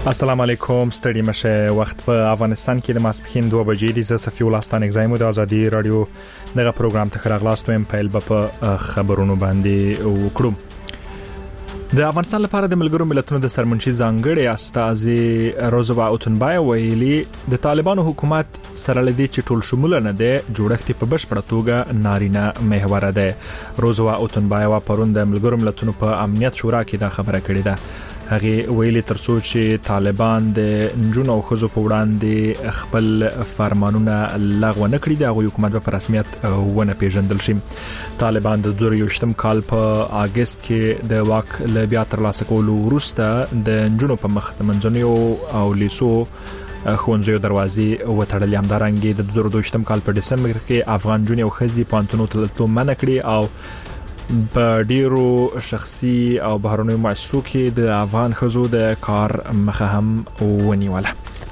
السلام علیکم ستړي مشه وخت په افغانستان کې د ماسپښین 2 بجې د صفي ولستان اگزایم د ازادي رادیو دغه پروګرام ته خراغلاست ویم په په خبرونو باندې وکړو. د افغانستان لپاره د ملګرو ملتونو د سرمنشي ځانګړي استازي روزوا اوتنبای ویلي د طالبانو حکومت سره لدی چې ټول شمول نه دی جوړښت په بشپړه توګه نارینه محور ده. روزوا اوتنبای وا پرون د ملګرو ملتونو په امنیت شورا کې دا خبره کړې ده. هغه ویلي ترڅو چې طالبان د نجونو او ښځو په وړاندې خپل فرمانونه لغوه نکړي د حکومت په رسمیت ونه پیژندل شي. طالبان د 2023 کال په اگست کې د واک له بیا تر لاسه کولو وروسته د نجونو په مخ د منځنیو او لیسو خوندزیو دروازې وتړلې. همدارنګه د 2022 کال په دسمبر کې افغان جونې او ښځې پانتونو ته منع کړي او په ډیرو شخصي او بهرنیو مؤسسو کې د افغان ښځو د کار مخه هم ونیوله.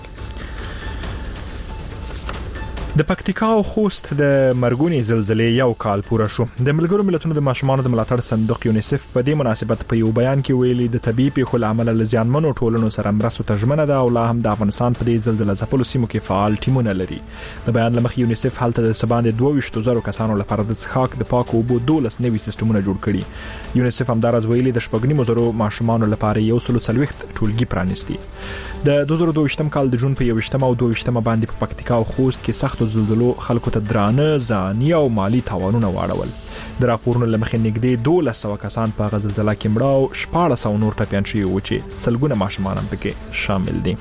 د پکتیکا او خوست د مرګونی زلزلې یو کال پوره شو. د ملګرو ملتونو د ماشومانو د ملاتړ صندوق یونیسف په دې مناسبت په یو بیان کې ویلي د طبيعي پیښو لامل لزیانمنو ټولنو سره مرستو ترجمه ده او لا هم د افغانستان په دې زلزلې ځپلو سیمو کې فعال ټیمونه لري. د بیان لمخ یونیسف حالت د سباند 22,000 کسانو لپاره د څښاک د پاکو اوبو 12 نوي سیستمونه جوړ کړي. یونیسف همدارز ویلي د 2.5 ماشومانو لپاره 140 ټولګي پرانیستي. د 2022 کال د جون په 21 او 22 باندې په پکتیکا او خوست کې سخت زلزلو خلکو ته درانه ځاني او مالی تاوانونه واړول. د راپورونو لمخې نږدې 1200 کسان په زلزلې کې مړه او 1400 نور ټپيان شوي و چې سلګونه ماشومان هم پکې شامل دي.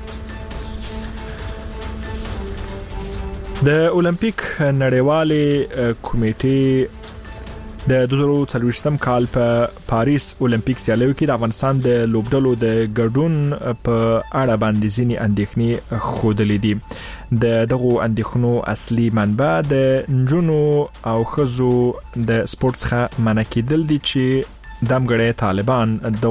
د اولمپیک نړیوالې کمیټې د 2024 کال په پاریس اولمپیک سیالیو کې د افغانستان د لوبډلو د ګډون په اړه باندې ځینې اندېښنې خودلې دي. د دغه اندېښنو اصلي منبع د نجونو او ښځو د سپورت څخه منع کېدل دي چې دمګړې طالبان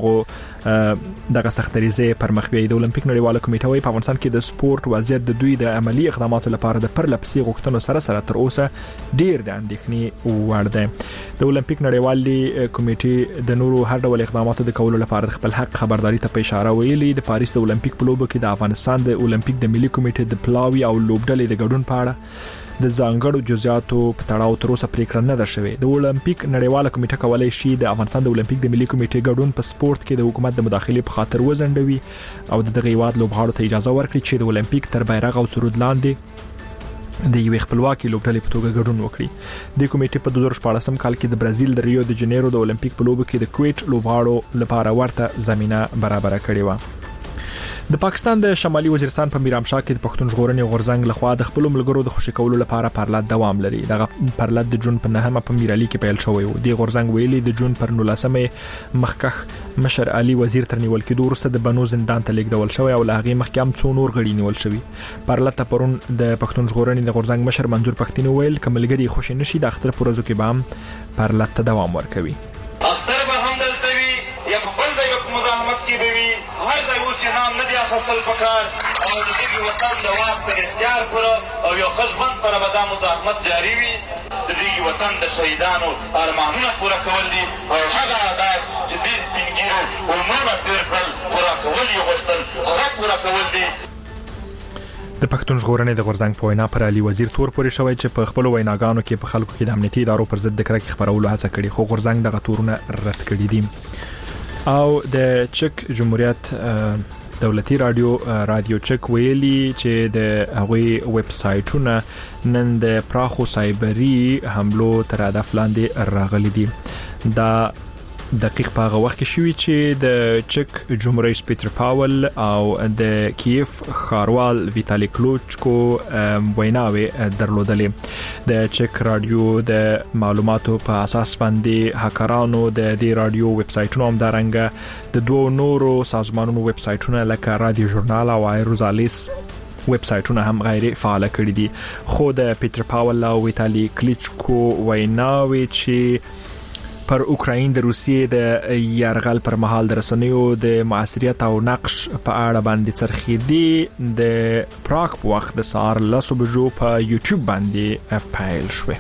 دغه سختریزه پر مخ بیاي. د اولمپیک نړیواله کمیټه وايي په افغانستان کې د سپورت وضعیت د دوی د عملی اقداماتو لپاره د پرلپسې غوښتنو سره تر اوسه ډیر د اندېښنې وړ ده. د اولمپیک نړیوالې کمیټې د نورو هر ډول اقداماتو د کولو لپاره خپل حق خبرداري ته اشاره ویلي. د پاریس د اولمپیک په لوبو کې د افغانستان د اولمپیک د ملي کمیټې د پلاوي او لوبډلې د ګډون په اړه د ځانګړو جزئیاتو په تړاو تر اوسه پریکړه نه ده شوې. د اولمپیک نړیواله کمیټه کولای شي د افغانستان د اولمپیک د ملي کمیټې ګډون په سپورت کې د حکومت د مداخلې په خاطر وزندوي او دغه هیواد لوبغاړو ته اجازه ورکړي چې د اولمپیک تر بیرغ او سرود لاندې د یو خپلواکي لوبډلې په توګه ګډون وکړي. د کمیټې په 2014 کال کې د برازیل د ریو د جنیرو د اولمپیک په لوبو کې د کویټ لوبغاړو لپاره ورته زمينه برابر کړې و. د پاکستان د شمالي وزیرستان په میرامشاه کې د پښتون ژغورنې غورځنګ لخوا د خپل ملګرو د خوشی کولو لپاره پرلط دوام لري. دغه پرلط د جون په 9 په میرالي کې پیل شوی و. د غورځنګ ویلي د جون پر 19 مخکخ مشر علي وزیر تر نیول کېدو وروسته د بنو زندان ته لیږدول شوی او له هغه مخکې هم څو نور غړي نیول شوی. پرلط پرون د پښتون ژغورنې د غورځنګ مشر منظور پښتين ویل کملګری خوشی نشي د اختر پروزو کې به پرلط ته دوام ورکوي. اختر به هم دلتوي یا په بل ځای په مزاحمت کې به وي هر ځای اوس نام نه دی اخستل پکار او د دې وطن د واک تر اختیار پر او یو خشبن پر ودا مزاحمت جاری وي. د دې وطن د شهیدانو ارمانونه پوره کول دي او هغه عادت چې دې سپینګیرو ورمونه تیر کړل پوره کول یو غوښتل هغه پوره کول دي. د پښتون ژغورنې د غورځنګ په وینا پر علي وزیر تور پورې شوی چې په خپل ویناګانو کې په خلکو کې د امنیتي ادارو پر ضد د کرکې خبرولو هڅه کړې خو غورځنګ دغه تورونه رد کړي دي. او د چک جمهوریت دولتي رادیو چک ویلي چې د هغوی ویب سایټونه نن د پراخو سایبري حملو تر هدف لاندې راغلي دي. دا دقیق په هغه وخت کې شوی چې د چک جمهوریت پیټر پاول او د کیف خاروال ویتالی کلوچکو ویناوي درلودلې. د چک رادیو د معلوماتو په اساس باندې هکرانو د دې رادیو ویب سایټونو هم دارنګه د دوه نورو سازمانونو ویب سایټونه لکه رادیو ژورنال او ایروزالیس ویب سایټونه هم غیر فعال کړي دي. خو د پیټر پاول او ویتالی کلوچکو ویناوي چې پر اوکراین د روسیې د یرغل پر مهال د رسنیو د معاصریت او نقش په اړه باندې څرخېدي د پراګ په وخت د سهار 10 بجو په یوټیوب باندې پیل شوه.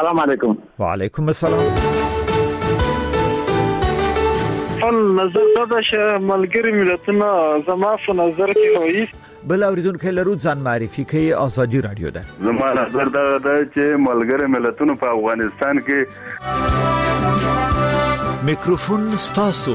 السلام علیکم. وعلیکم السلام. نظر دا چې ملګری ملتونه زما په نظر کې وایي بل اوریدونکو لرو ځان معرفي کوي. ازادي رادیو ده. زما نظر دا چې ملګری ملتونه په افغانستان کې میکروفون ستاسو.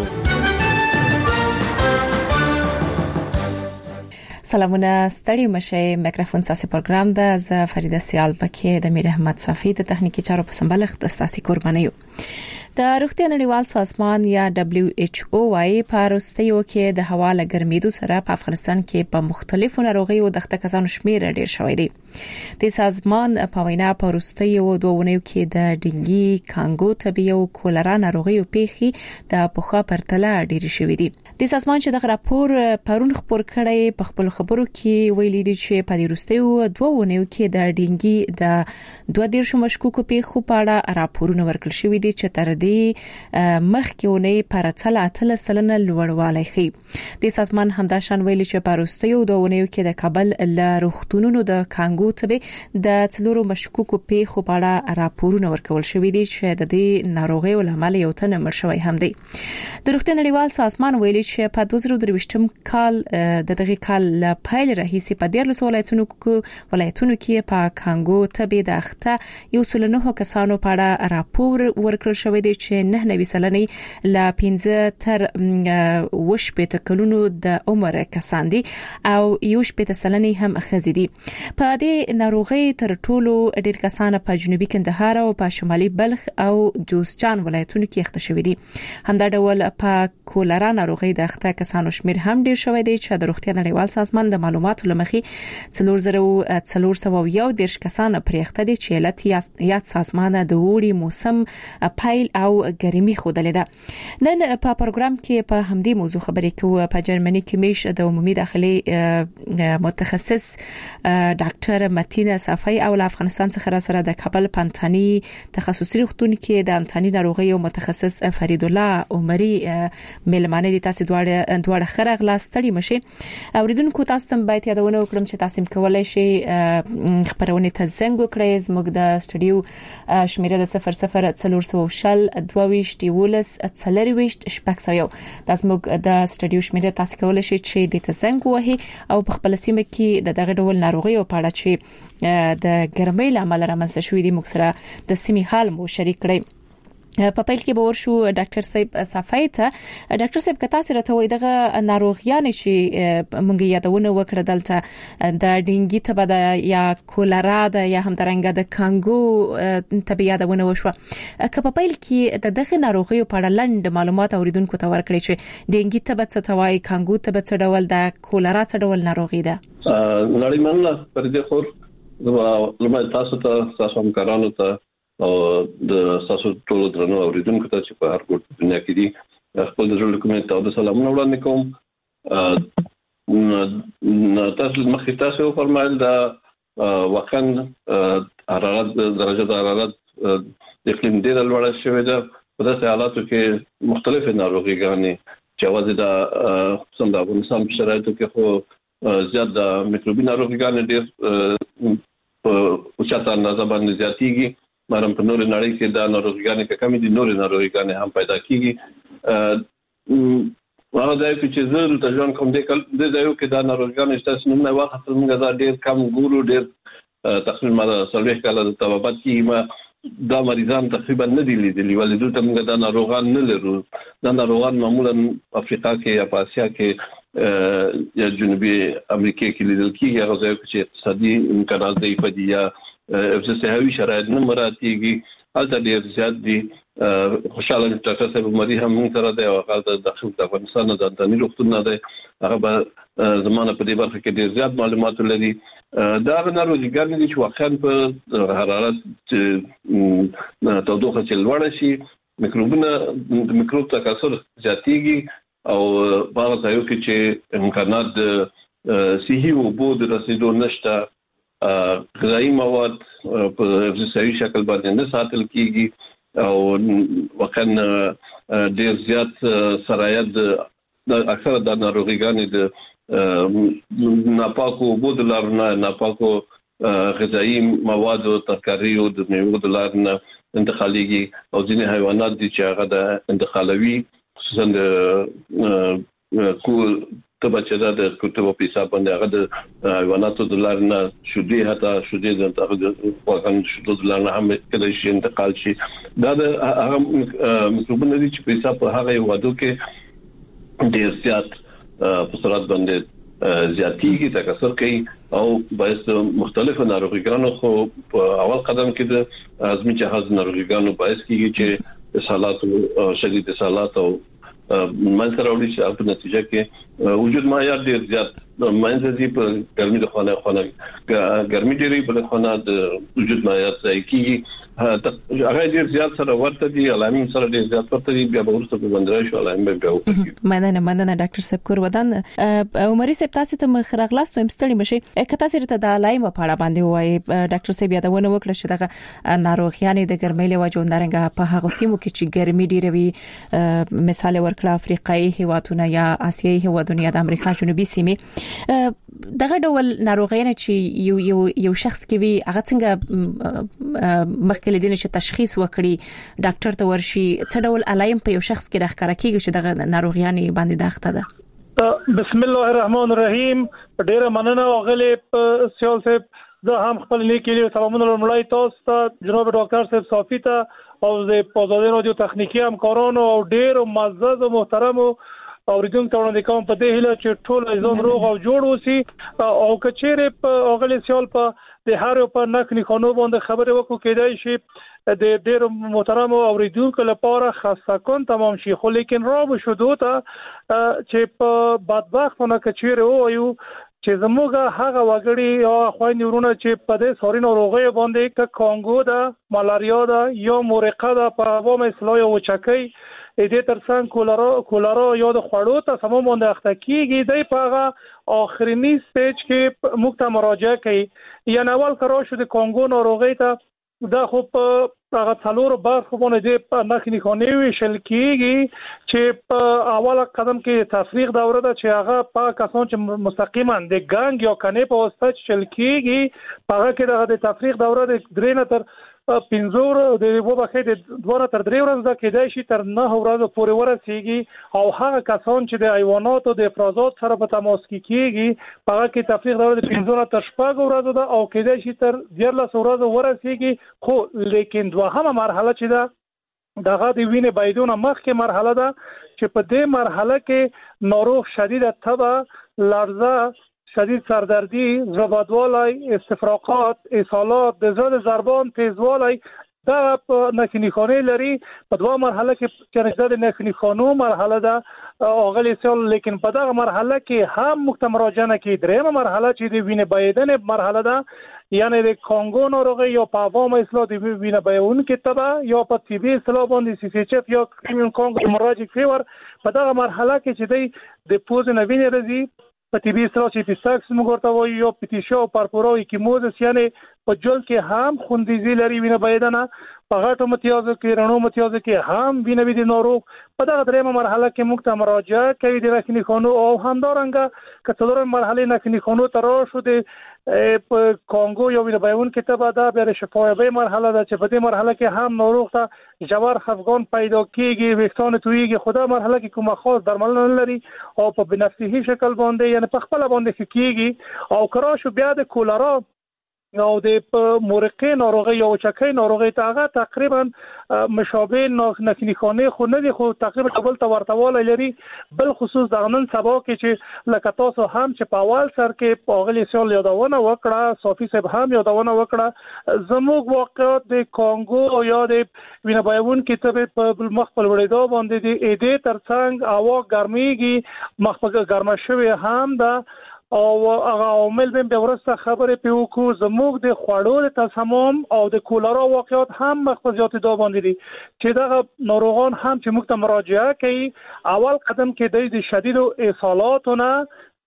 سلامونه ستړي مشه. میکروفون ساسي پروګرام ده. ز فریده سیال پکې د میر احمد صافي د تخنیکی چارو په سمبالښت ستاسي قرباني یو. د روغتیا نړیوال سازمان یا WHO وايي په روستیو کې د هوا له ګرمېدو سره په افغانستان کې په مختلفو ناروغیو د اخته کسانو شمیر ډیر شوی دی. د سازمان په وینا په روستیو دوونیو کې د ډینګي، کانګو تبي او کولرا ناروغیو پیښې د پوخا پرتله ډیر شوی دي. د سازمان چې د راپور پرون خبر کړی په خپل خبرو کې ویلي دي چې په روستیو دوونیو کې د ډینګي د 22 مشکوکو پیښو په اړه راپورونه ورکړل شوی دي چې تر مخکېونی پرتله اتل سلنه لوړوالی خي. د سازمان همداشان ویلي چې په روستیو دوونیو کې د کابل له روغتونونو د کانګو تبي د څلورو مشکوکو پیښو په اړه راپورونه ورکول شوی دي چې د دې ناروغیو لامل یو تن مړ شوی هم دی. د روغتیا نړیوال سازمان ویلي چې په 2023 کال د دغه کال له پیل راهیسې په 14 ولایتونو کې په کانګو تبي د اخته یو سلنه کسانو په اړه راپور ورکړل شوی دی چې 99 سلنه لا 15 تر 18 کلونو د عمر کسان دي او 18 سلنه هم خزي دي. په دې ناروغي تر ټولو ډېر کسان په جنوبي کندهار او په شمالي بلخ او جوزجان ولایتونو کې اخته شوی دي. همدا ډول په کولرا ناروغي د اخته کسانو شمیر هم ډېر شوی دی چې د روغتیا نړیوال سازمان د معلوماتو لمخې 4411 کسان پرې اخته دي چې علت یاد سازمان د وړي موسم پایل او ګرمي خودلې ده. نن په پروګرام کې په همدې موضوع خبرې کوو. په جرمني کې میش د عمومي داخلي متخصص ډاکټر متین صافی او افغانستان څخه سره د کابل پنتانی تخصصي روغتون کې د انتاني ناروغي او متخصص فرید الله عمري ملمانه دي. تاسو دواړه خره غلا ستړي مشه. اوریدونکو تاسو ته باید یادونه وکړم چې تاسو کولای شئ خبرونه ته زنګ وکړئ. زموږ د سټوډیو شمیره د 00 22 ولس څلرويشت شپږسیو. دا زموږ د سټوډیو شمیره تاسو کولای شئ چې د تزنګ وهي او په خپل سیمه کې د دغه ډول ناروغي او پاړه چې د ګرمۍ لامل رامنځته شوې دي موږ سره د سیمې حال مو شریک کړئ. په پیل کې به ورشو ډاکټر صاحب صافی ته. ډاکټر صاحب کتا سره ته وای دغه ناروغیان چې مونږ یادونه وکړه دلته د ډینګي تبه د یا کولرا د یا هم درنګ د کانګو تبه یادونه وشو. که په پیل کې د دغه ناروغیو په اړه لنډ معلومات اوریدونکو ته ورکړي چې ډینګي تبه څه ته وای، کانګو تبه څه ډول ده، کولرا څه ډول ناروغي ده. نړۍ مننه پر دې خور لمه تاسو هم کارانو ته او د تاسو ټول درنو اوریدونکو ته چې په هر ګوټ دنیا کې دي خپل د ژوند کوم ته د سلامونه وړاندې کوم. تاسو مخکې تاسو فرمایل دا واقعا حرارت درجه د حرارت د اقلیم ډېر لوړ شوی ده. په داسې حالاتو کې مختلفې ناروغیګانې چې اواز د څنګه د افغانستان په شرایطو کې خو زیات د میکروبي ناروغیګانې ډېر په اوچته اندازه باندې زیاتېږي. مارم په نور نړۍ کې دا ناروغیګانې کې کمی دي، نور ناروغیګانې هم پیدا کیږي. هغه ځای چې زه د ژوند کوم د ځایو کې دا ناروغیګانې تاسو نومونه واخلئ موږ دا ډېر کم ګورو. ډېر تقریبا 40 کاله د طبابت کې ما دا مریضان تقریبا نه دي لیدلي، ولې دلته موږ دا ناروغان نه لرو. دا ناروغان معمولا افریقا کې یا په اسیا کې یا جنوبي امریکا کې لیدل کیږي. هغه ځای چې اقتصادي امکانات ضعیف دي یا صحوي شرایط نه مراتيږي هلته ډېر زیات دي. خوشاله ډاکټر صاحب مری هم موږ سره دی او هغه د افغانستان د انتاني روغتون نه دی. هغه به زمانه په دې برخه کې ډېر زیات معلومات لري. دا ناروغیګانې دي چې واقعا په حرارت تودوخه چې لوړه شي میکروبونه د میکروب تکثر زیاتېږي او په هغه ځایو کې چې امکانات د صحي اوبو د رسیدو نشته، غذایی مواد په افزایي شکل باندې نه ساتل کیږي او واقعا ډېر زیات سرایت د اکثره د ناروغیګانې د ناپاکو اوبو د لارو نه، ناپاکو غذایی مواد او ترکاری او د میوو د لارنه انتقاليږي او ځینې حیوانات دي چې هغه د انتقالوي خصوصا د کول تبچدا د کوټو په حساب باندې هغه د حیواناتو د لارنه شودي حتی شودي د واقعا شودو د لارنه هم کله شي انتقال شي دا د هغه مکروبونه دي چې په حساب هغه وادو کې ډیر زیات په سرعت باندې زیاتیږي تکثر کوي او باعث مختلفو ناروغیانو خو په اول قدم کې د ازمي جهاز ناروغیانو باعث کیږي چې اسهالات او شدید اسهالات او منځ راوړي چې په نتیجه کې وجود معیار ډیر زیات منځ دي په ګرمي د خونه ګرمي ډیری په خونه د وجود معیار ځای کیږي هغه ډیر زیات سره ورته دي علامې سره ډیر زیات ورته دي بیا به ورته په بندرای شو علامې به وکړي مننه ډاکټر صاحب کور ودان عمري صاحب تاسو ته مخرغلاست هم ستړي مشي کته سره ته د علامې په اړه باندې وایي ډاکټر صاحب یادونه وکړه چې دغه ناروغیان د ګرمۍ له وجو نارنګ په هغه سیمو کې چې ګرمي ډیره وي مثال ورکړه افریقایي هیوادونه یا آسیایي هیوادونه یا د امریکا جنوبي سیمې دغه ډول ناروغیان چې یو شخص کې وي هغه څنګه مخکې دینه چې تشخیص وکړي ډاکټر ته ورشي څه ډول علائم په یو شخص کې راښکاره کیږي چې دغه ناروغیان باندې داخته ده بسم الله الرحمن الرحیم ډیره مننه غلې سیال صاحب زه هم خپل لیکلي سلامونه لرمړی تاسو ته جناب ډاکټر صاحب صافی ته او د پوزادي رادیو تخنیکی همکارانو او ډیر معزز او محترم اوریدونکو ته وړاندې کوم په دې هیله چې ټول ځان روغ او جوړ اوسي او کچېره په اغلی سیال په د هر په نکني خانو باندې خبرې وکړو کېدای شي د ډېر محترم اوریدونکو لپاره خاصه کون تمام شي خو لیکن را به شدو ته چې په بدبختانه کچېره وایو چې زموږ هغه وګړي او خويندې ورونه چې په دې سوري ناروغي باندې ک کانګو ده مالاریا ده یا مورقه ده په عوام اصلاح او چکۍ دې ترڅنګ کولرا یا د خوړو ته سمون باندې اخته کیږي د پاغه اخرینی سټیج کې موږ ته مراجعه کوي یا اول کرا شو د کانګو ناروغي ته دا خو په هغه څلور برخو باندې په نخني خانې ویشل کیږي چې په اوله قدم کې تفریق دوره ده چې هغه په کسان چې مستقیما د ګنګ یا کنې په واسطه چل کیږي هغه کې د تفریق دوره د درې نه تر پنځور د وبخې د 2 تر 3 ورځې د کېدای شي تر 9 ورځې پورې ورسیږي او هغه کسان چې د حیواناتو د افرازات سره په تماس کې کیږي هغه کې تفریق دوره د 15 تر 16 ورځې ده او کېدای شي تر 14 ورځې ورسیږي خو لیکن دوهمه مرحله چې ده دغه د وینې بایدونه مخکې مرحله ده چې په دې مرحله کې ناروغ شدید تبه لرزه شدید سردردی، زبادوالای، استفراغات، اسهالات، د زړه ضربان تیزوالی دا په نخني خانه لري په دوه مرحله کې چې د نخني خانو مرحله ده اغلی سال لیکن په دغه مرحله کې هم مراجعه کې درېمه مرحله چې د وینې بایدن مرحله ده یعنی د کانګو ناروغي یا په عوام اصلاح د وینې بایون کې تبه یا په طبي اصلاح باندې سی سی اچ اف یا کریمین کانګو مراجع فیور په دغه مرحله کې چې د پوز نه وینې رزي په طبي اصلاح چې پیساکس موږ ورته وایو یا پتیشو پارپورو کیموزس یعنی په جل کې هم خوندیزي لري وینه بایدنه په غټو متیازو کې رڼو متیازو کې هم وینه وی د ناروغ په دغه درېمه مرحله کې موږ ته مراجعه کوي د نخني خانو او همدارنګه کڅلورم مرحله نخني خانو تر شو د په کانګو یو وینه بایون کې تبه دا بیا شفایابه مرحله ده چې په دې مرحله کې هم ناروغ ته جوار خفقان پیدا کیږي وختان تویږي خدا مرحله کې کومه خاص درملنه نه لري او په بنفسي شکل باندې یعنی په خپل باندې کیږي او کرا شو بیا د کولرا او د مورقې ناروغي او چکۍ ناروغي ته تقریبا مشابه نخني خانه خو نه دي خو تقریبا ډبل ته ورتواله لري بل خصوص د نن سبا کې چې لکه تاسو هم چې په اول سر کې په اغلی سال یادونه وکړه صافي صاحب هم یادونه وکړه زموږ واقعات د کانګو یا د وینه بایون کې ته په مخ په وړېدا باندې د اېدې ترڅنګ هوا ګرميږي مخ په ګرمه شوی هم ده او هغه عامل به ورسته خبره په وکړو زموږ د خوړو د تسمم او د کولرا واقعات هم مخفزيات دا باندې دي چې دا ناروغان هم چې موږ ته مراجعه کوي اول قدم کې د شدید اسهالاتونه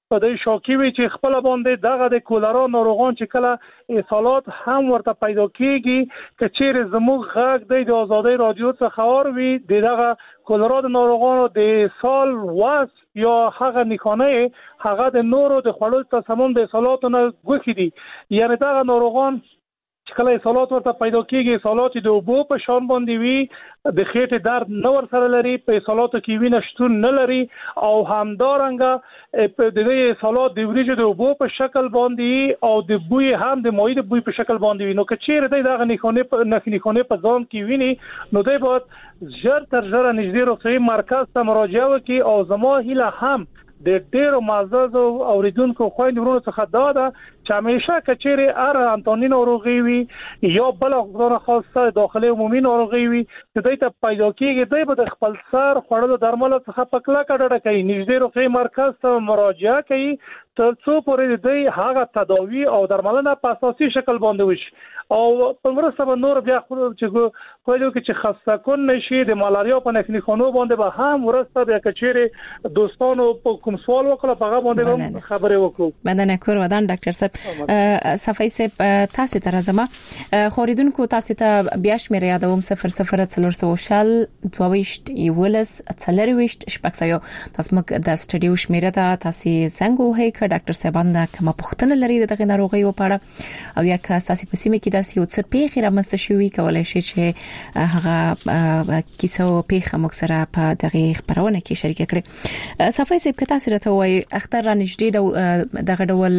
په دې شوکي وی چې خپل باندې دغه د کولرا ناروغان چې کله اصالات هم ورته پیدا کیږي چې چیرې زموږ غږ د آزادۍ رادیو څخه خبر وي دغه کولرا د ناروغانو د سال واس یا هغه نښانه هغه د نورو د خړل تسمم د اصالاتو نه ګوخې دي یعنی دغه ناروغان چې کله اصالات ورته پیدا کیږي اصالات د اوبو په شان باندې وي د خېټې درد نه ور سره لري په اصالاتو کې وینه شتون نه لري او همدارنګه په دغه اصالات د وریجو د اوبو په شکل باندې او د بوی هم د مایع د بوی په شکل باندې وي نو که چیرې دغه نښانې په ځان کې ویني نو دوی باید ژر تر ژره نږدې روغتیايي مرکز ته مراجعه وکړي او زما هیله هم د ډیرو معزز اوریدونکو خويند ورونو څخه دا ده چې همیشه کچېره ار انټونی ناروغي وي یا بل غوړه خاصه داخلي عمومي ناروغي وي چې دوی ته پیدا کیږي دوی به د خپل سر خوړلو درمل څخه پکلا کډه کوي نږدې روغتیايي مرکز ته مراجعه کوي تر څو پورې دوی هغه تداوی او درملنه په اساسي شکل باندې وشي او په مرسته به نور بیا چې کویلو چې خاصه کون نشي د مالاریا په نښانو باندې به هم ورسته بیا کچېره دوستانو په کوم سوال وکړه په هغه باندې خبرې وکړو مدنه کور ودان ډاکټر صاحب صفای صاحب تاسو ته راځم خوریدونکو تاسو ته بیا شمیر یادوم 0040 22 یولس څلرويشت شپږسیو تاسو موږ د سټډیو شمیره ته تاسو څنګه وهی ډاکټر صاحبان دا کومه پوښتنه لري دغه ناروغي لپاره او یا که تاسو په سیمه کې داسې یو څه پیښه رامنځته شوی کولای شي چې هغه کیسه او پیښه موږ سره په دغه خبرونه کې شریک کړي صفای صاحب که تاسو راته وایي اختر را نږدې دغه ډول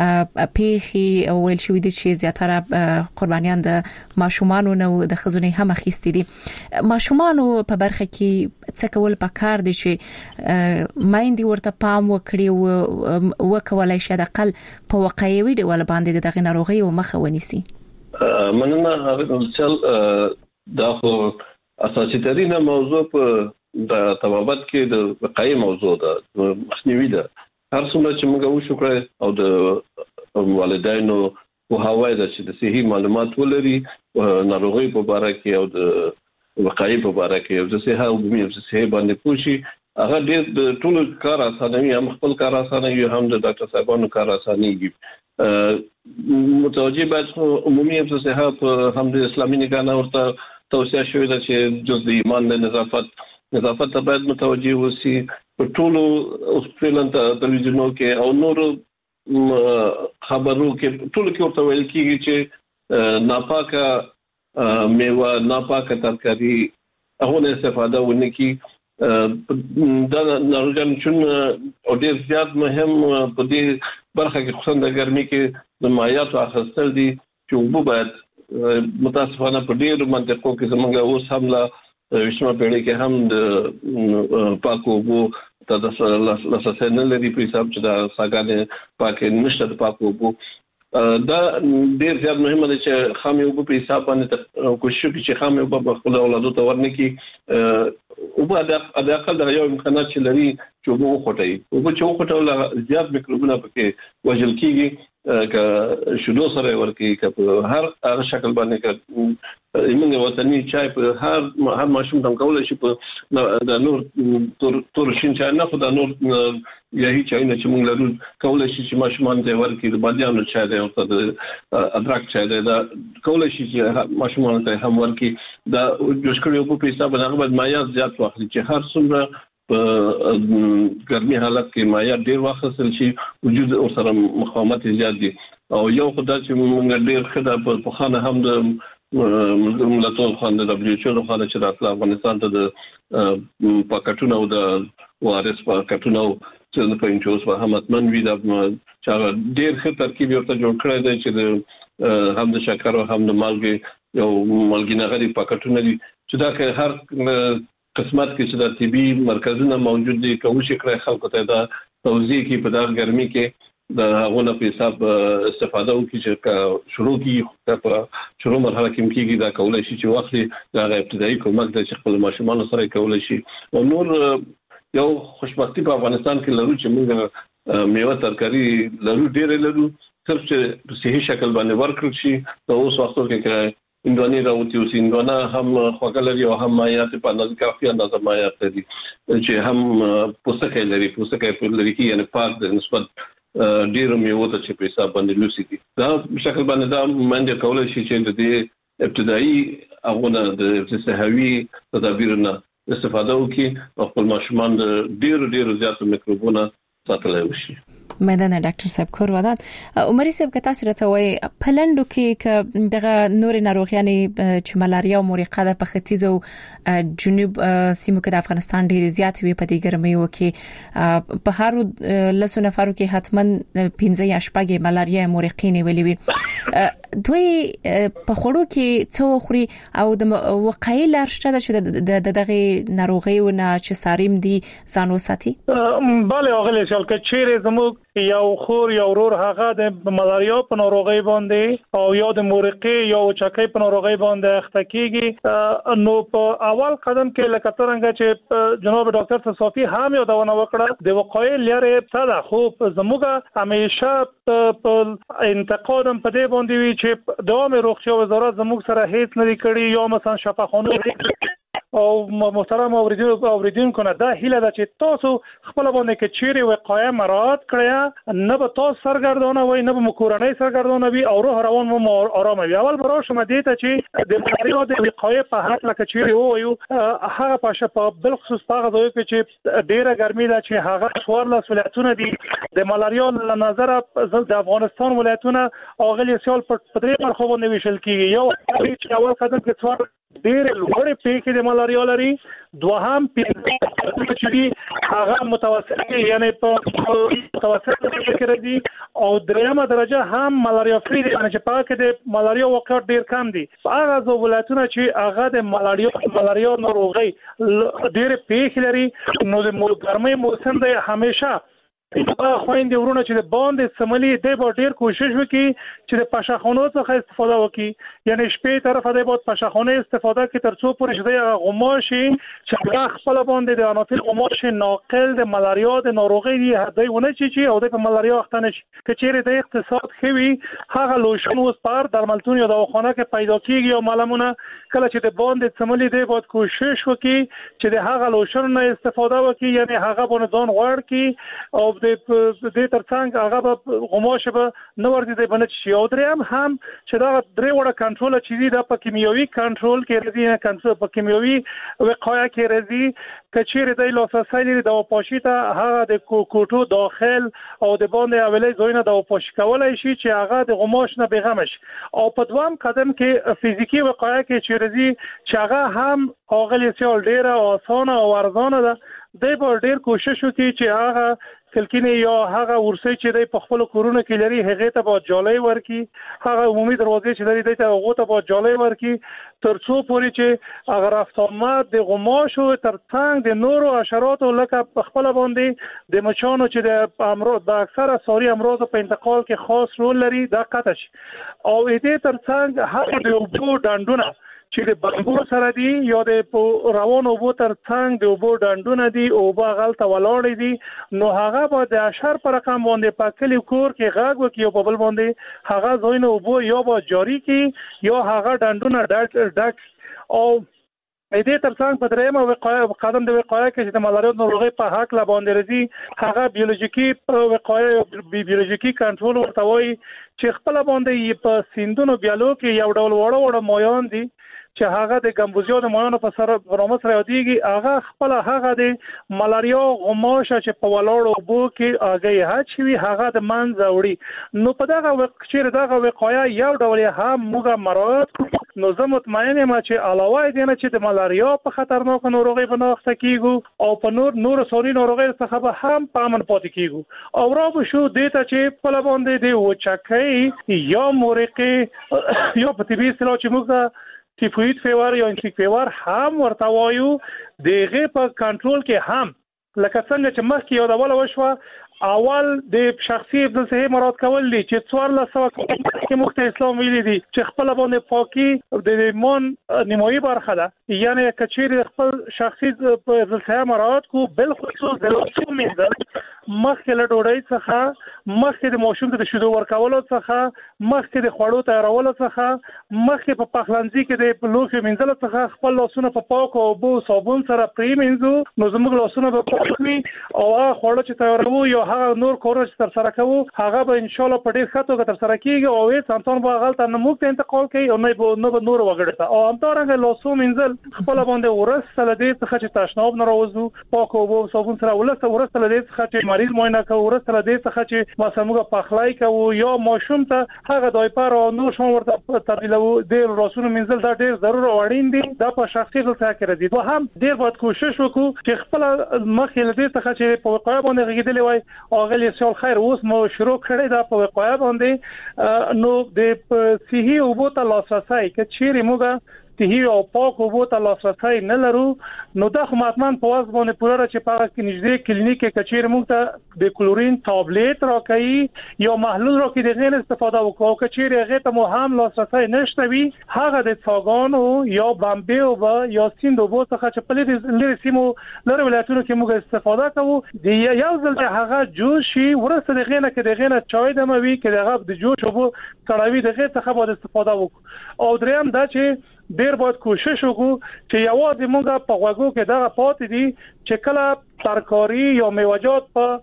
پیښه او ویل شوی دي چې زیاتره قربانیان د ماشومان او د خزونه هم اخیستي دي ماشومان په برخه کې څه کول پکار دي چې مایندې ورته پام وکړي وکولای شي د اقل په واقعي ډول باندې دغه ناروغي او مخه ونیسي مننه هغه دا خو اساسي ترينه موضوع په د طبابت کې د واقعي موضوع ده مخنیوي ده هر څومره چې موږ وشکره او د والدینو په هواي د چې د صحي معلومات ولري ناروغي په اړه کې او د واقعي په اړه کې او د صحه او د صحه باندې پوښي هغه د ټول کار اسانوي هم خپل کار اسانوي هم د ډاکټر صاحبانو کار اسانيږي متوجه باید عمومي صحه په هم د اسلامي نگاه ورته توصيه شوې ده چې جز د ایمان د نظافت ته باید متوجه وسی په ټول استرالین تلویزیونو کې او نور خبرو کې ټول کې ورته ویل کیږي چې ناپاکه میوه ناپاکه ترکاری هغه استفاده ونه کی دا ناروغان چې او ډیر زیات مهم په دې برخه کې خصوصا د ګرمي کې د مایعات اخیستل دي چې وبو باید متاسفانه په ډیر منطقو کې زمونږ اوس هم لا وشمه پیړۍ کې هم د پاکو وبو تاسو لاسه نه لري په حساب چې دا ساګانې پاکه نشته د پاکو وبو دا ډیر زیات مهمه ده چې خامي وبو په حساب باندې کوشش وکړي چې خامي وبو په خپل اولادو ته ورنکي او په اقل د یو امکانات چې لري چې وبو وخټي وبو چې وخټول زیات میکروبونه پکې وژل کیږي که شودو سره ورکی که هر شکل باندې که موږ وطني چای په هر ماشوم تم کولای شي په د نور تور شین چای نه خو د نور یهي چای نه چې موږ لرو کولای شي چې ماشومان ته ورکی د بادیانو چای دی او د ادرک چای دی دا کولای شي چې ماشومان ته هم ورکی دا جوش کړو په حساب باندې باید مایعات زیات واخلي چې هر څومره په ګرمي حالت کې مایعات ډیر واخلل شي وجود او سره مقاومت زیات دي او یو خدای چې موږ ډیر خدای په خانه هم د ملتونو خان د WHO د خانه چې د افغانستان ته د پاکټونو او د وارث پاکټونو چې په انچوس په همتمن وی د چې ډیر ښه ترکیب یو ته جوړ کړی دی چې د هم د شکر او هم د مالګي یو مالګي نغري پاکټونه دي چې دا که هر قسمت کې چې د طبي مرکزونه موجود دي کوم شي کړی خلکو ته دا توضیح کې په دغه ګرمي کې د هغه په حساب استفاده وکړي چې شروع کی په شروع مرحله کې کېږي دا کولای شي چې وخت د ابتدایي کومک د خپل ماشومان سره کولای شي او نور یو خوشبختی په افغانستان کې لرو چې موږ میوه ترکاری لرو ډېر لرو صرف چې په صحیح شکل باندې ورکړل شي نو اوس وختو کې اندواني راوتی اوس اندوانا هم خوګلري او هم مایات په اندازه کافي اندازه مایات دي چې هم پوسټکې لري پوسټکې په لري کې یعنی پاک د نسبت ډیرو میوه ته چې په حساب باندې لوسی دي دا شکل باندې دا منځ کولای شي چې د ابتدایي اغونه د صحوي تدابیرونه استفاده وکړي او خپل ماشومان د ډیرو زیاتو میکروبونو ساتلای وشي. مدنه ډاکټر صاحب کور ودان عمري صاحب که تاسو راته وای پلندو کې دغه نور ناروغیان چې ملاریا او مورقه د ختیځ او جنوب سیمو کې د افغانستان ډیر زیات وي په دې ګرمۍ وکي په هر لسو نفرو کې حتمن 15 یا 8 ملاریا مورقه نیولې وي دوی په خړو کې څو خوري او د وقایي لار شته چې دغه ناروغیونه چې ساریم دي ځان وساتي. bale اغلی شال که چیرې زموږ یو خور یو ورور هغه د ملاریا په ناروغي باندې او یا د مورقه یا چکې په ناروغي باندې اخته کیږي نو په اول قدم کې لکه څنګه چې جناب ډاکټر صافي هم یو دونه وکړه د وقایې لارې ابتدا خو زموږ همیشه په انتقادم په دې باندې وی چې دوام روغتیا وزارت زموږ سره هیڅ نه کړی یا مثلا شفاخانه او محترم اوریدونکو نه دا هیله ده چې تاسو خپل باندې کې چیرې وقایه مراعات کړئ نه به تاسو سرګردانه وي نه به مکورنۍ سرګردانه وي او روح روان مو آرام وي. اول برا شما دې ته چې د ملاریا د وقایې په حق لکه چیرې وایو هغه په بل خصوص په هغه ځای کې چې ډیره ګرمي ده چې هغه 14 ولایتونه دي د ملاریا له نظر د افغانستان ولایتونه اغلی سیال په درې برخو باندې ویشل کیږي یو چې اول قدم کې څوار ډېر لوړې پیکې د ملاریا لري دوهم چې هغه متوسط یعنی په متوسط کې راځي او دریمه درجه هم ملاریا فری دي چې په کې د ملاریا واقعیت ډېر کم دي هغه ولایتونه چې هغه د ملاریا ناروغي ډېر پیکې لري نو د ګرمۍ موسم دی همیشه خويندې ورونه چې د باندې سملي د ډېر کوشش وکړي چې د پاشخانو څخه استفاده وکړي یعنی شپې طرفه د بعد پاشخانه استفاده کوي ترڅو پورې شته غماشي چې خپل باندې د انافیل غماش ناقل د ملاریا د ناروغي دی هدي ونه چې او د ملاریا وختنه شي کچېره د اقتصاد خوي هغه لوشن اوس پر درملتون یا دواخانه کې پیدا کیږي او معلومونه کله چې د باندې سملي د بعد کوشش وکړي چې د هغه لوشن نه استفاده وکړي یعنی هغه باندې ځان غوړ کی او د دې ترڅنګ هغه غماشه به نو ورته د بنچ شي او دریم هم چې دا درې وړه کنټرول چې دی د په کیمیاوي کنټرول کې راځي نه کنټرول په کیمیاوي وقایه کې راځي کچېره د لاساسای لري د پاشي ته هغه د کوټو داخل او د باندې اولې زوینه د پاش کولای شي چې هغه د غماش نه بغمش او په دوام قدم کې فزیکی وقایه کې چې راځي چې هغه هم اغلی سیال ډیره اسانه او ارزانه ده د ډیر کوشش وکړي چې هغه کلکینه یا هغه ورسې چې د په خپل کورونه کې لري هغه ته به جالي ورکی هغه عمومي دروازې چې لري د هغه ته به جالي ورکی ترڅو پورې چې هغه رافتامات د غماشو ترڅنګ د نورو حشراتو لکه په خپل باندې د مچانو چې د امراض د اکثره ساري امراض په انتقال کې خاص رول لري دا قطع شي او دې ترڅنګ هغه د اوبو ډنډونه چې د بنګور سره دی یا د روان اوبو ترڅنګ د اوبو ډنډونه دي او باغل ته ولاړ دي نو هغه به د اشر پر رقم باندې په کلی کور کې غاګ وکي او په بل باندې هغه زوینه اوبو یا به جاری کی یا هغه ډنډونه ډک او دې ترڅنګ په درېمه وقایه قدم د وقایه کې چې د ملاریا ناروغي په حق لا باندې راځي هغه بیولوژیکی وقایه بیولوژیکی کنټرول ورته وایي چې خپل باندې په سیندونو بیالو کې یو ډول وړه مایان دي چې هغه د ګمبوزیو د مایانو په سره برامه سره یادېږي هغه خپل هغه د ملاریا غماشه چې په ولاړو اوبو کې هغه هچوي هغه د منځ وړي نو په دغه وخت چې دغه وقایه یو ډول هم موږ مراعات نو زه مطمئن یم چې علاوه دې نه چې د ملاریا په خطرناک ناروغي بناخته کیږي او په نور سوري ناروغي څخه به هم په امن پاتې کیږي او را به شو دې ته چې په باندې د وچکۍ یا مورقه یا په طبي اصطلاح چې موږ تیفوید فیور یا انفیک فیور هم ورته وایو دغه په کنټرول کې هم لکه څنګه چې مخکې یادوله وشوه اول د شخصي حفظ الصحه مراعات کول دي چې 1400 کې مخته اسلام ویلي دي چې خپل باندې پاکي د ایمان نیمایي برخه ده یعنی کچېر خپل شخصي حفظ الصحه مراعات کو بل خصوص د لاسو مینځل مخکې له ډوډۍ څخه مخکې د ماشوم ته د شیدو ورکولو څخه مخکې د خوړو تیارولو څخه مخکې په پخلنځي کې د لوښو مینځلو څخه خپل لاسونه په پاکو اوبو صابون سره پریمنځو نو زموږ لاسونه به پاک وي او هغه خوړو چې تیارو یا هغه نور کارونه چې ترسره کوو هغه به ان شاء الله په ډیر ښه توګه ترسره کیږي او هیڅ انسان به هغه ته نه موږ انتقال کوي او نه به نور وګړي او همدارنګه لاسو مینځل خپل باندې ورسته لدې څخه چې تشناب نه راوځو پاک اوبو صابون سره ورسته لدې څخه چې مریض معاینه کوو ورسته لدې څخه چې مثلا موږ پخلای کوو یا ماشوم ته هغه دایپر او نور شوم ورته تبدیلو د راسونو منځل دا ډیر ضروري او اړین دي دا په شخصي ډول کې راځي په هم ډیر باید کوشش وکړو چې خپل مخې لدې څخه چې په وقایع باندې غږیدلې وای او غلی سوال خیر اوس مو شروع کړی دا په وقایع باندې نو د صحي او بوته لاسرسي کې چیرې موږ صحي او پاک او بوته لاسرسي نه لرو نو دا خو ماتمن په واس باندې پوره چې په کې نږدې کلینیک کې چیرې موږ ته د کلورین ټابلیټ راکړي یا محلول راکړي د غیر استفاده وکړو چې چیرې هغه ته مو هم لاسرسي نشته وي هغه د څاګانو یا بامبي او یا سیند او څخه چې په لري سیمو لري ولایتونو کې موږ استفاده کوو د یو ځل هغه جوش شي ورسره د غینه کې د غینه چای دموي کې دغه د جوش او کړاوي دغه څخه باید استفاده وکړو او دریم دا چې ډیر باید کوشش وکړو چې یوازې موږ په غوږو کې دغه پاتې دي چې کله ترکاری یا میوه‌جات په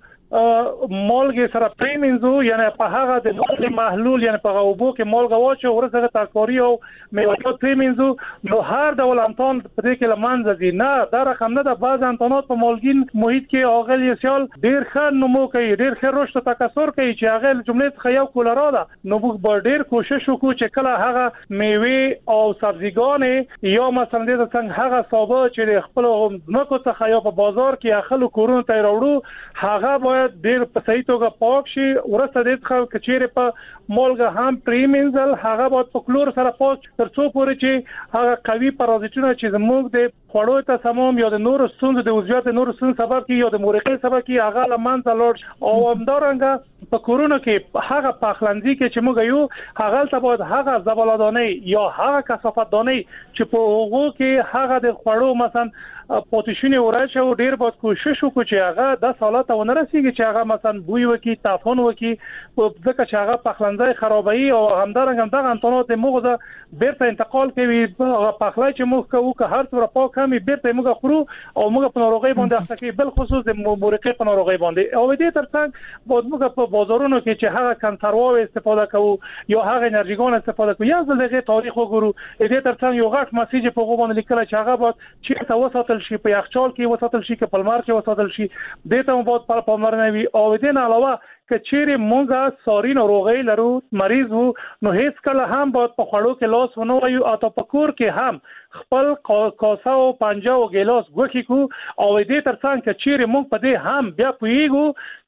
مالګه سره پریمنځو یعنی په هغه د مالګه محلول یعنی په اوبو کې مالګه واچو ورسره ترکاری او میوه‌جات پریمنځو نو هر ډول امتحان په دې کې لمنځه دي نه دا رقم نه د بعض امتحانات په مالګین محیط کې اغلی سیال ډیر ښه نمو کوي ډیر ښه رشد او تکثر کوي چې هغه جملې څخه یو کولرا ده نو موږ به ډیر کوشش وکړو چې کله هغه میوه او سبزیګان یا مثلا د څنګه هغه صابه چې خپل مکو څخه یا په بازار کې اخلو کورونو ته راوړو هغه ډیر په صحیح توګه پاک شي ورسته د ښه کچېره په مالګه هم پریمنځل هغه باید په کلور سره پاک ترڅو پورې چې هغه قوي پرازیتونه چې زموږ د خوړو ته سموم یا د نورو ستونزو د وضعیت نورو ستونزو سبب کی یا د مورقې سبب کی هغه لمنځه لاړ او همدارنګه په کورونو کې هغه پخلنځي کې چې موږ یو هغه ته باید هغه زبالدانه یا هغه کثافت دانه چې په هغه کې هغه د خوړو مثلا پوتشینه ورچ او ډیر باید کوشش وکړو چې هغه د سالات ونه رسیږي چې هغه مثلا بوی وکي تافون وکي ځکه چې هغه پخلنځي خرابوي او همدارنګه دغه انتونات موږ بیرته انتقال کوي پخلای چې موږ کوو که هر څومره پاک هم بیرته موږ خورو او موږ په ناروغي باندې اخته کوي بل خصوص د مورقې په ناروغي باندې او دې ترڅنګ باید موږ په بازارونو کې چې هغه کنسرواو استفاده کوو یا هغه انرژيګون استفاده کوو یا ځلغه تاریخ وګورو دې ترڅنګ یو غټ مسیج په غو باندې لیکل چې هغه باید چې تاسو شي په یخچال کې وساتل شي کې پلمار کې وساتل شي د ته مو په پاملرنه وي او دې نه علاوه کچېره مونږه ساري ناروغي لرو مریض وو نو هیڅ کله هم باید په خړو کې لاس ونه وایو او په کور کې هم خپل کاسه او پنجه او ګلاس غوښی کو او دې ترڅنګ کچېره مونږ په دې هم بیا پویګو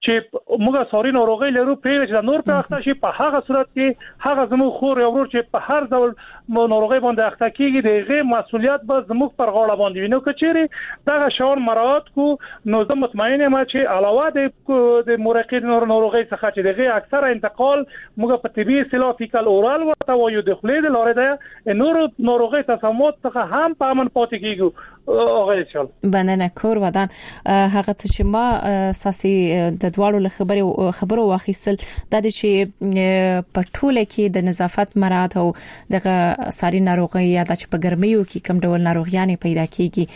چې مونږه ساري ناروغي لرو پرې چې نور په اخته شي په هغه صورت کې هغه زموږ خور یو ورور چې په هر ډول ناروغي باندې اخته کیږي دغه مسولیت به زموږ پر غاړه باندې وینو کچېره دغه شاور مراعات کو نو زه مطمئن یم چې علاوه د مورقې ناروغي څخه چې دغه اکثره انتقال موږ په طبي اصطلاح فیکال اورال ورته وایو د خلې د لارې ده نور ناروغي تسموت څخه هم په امن پاتې کیږي اوغه چل بننه کور ودان هغه چې ما اساسي د دواړو خبرو واخیستل د دې چې په ټوله کې د نظافت مراعات او دغه ساري ناروغي یا د چې په ګرمیو کې کم ډول ناروغیان پیدا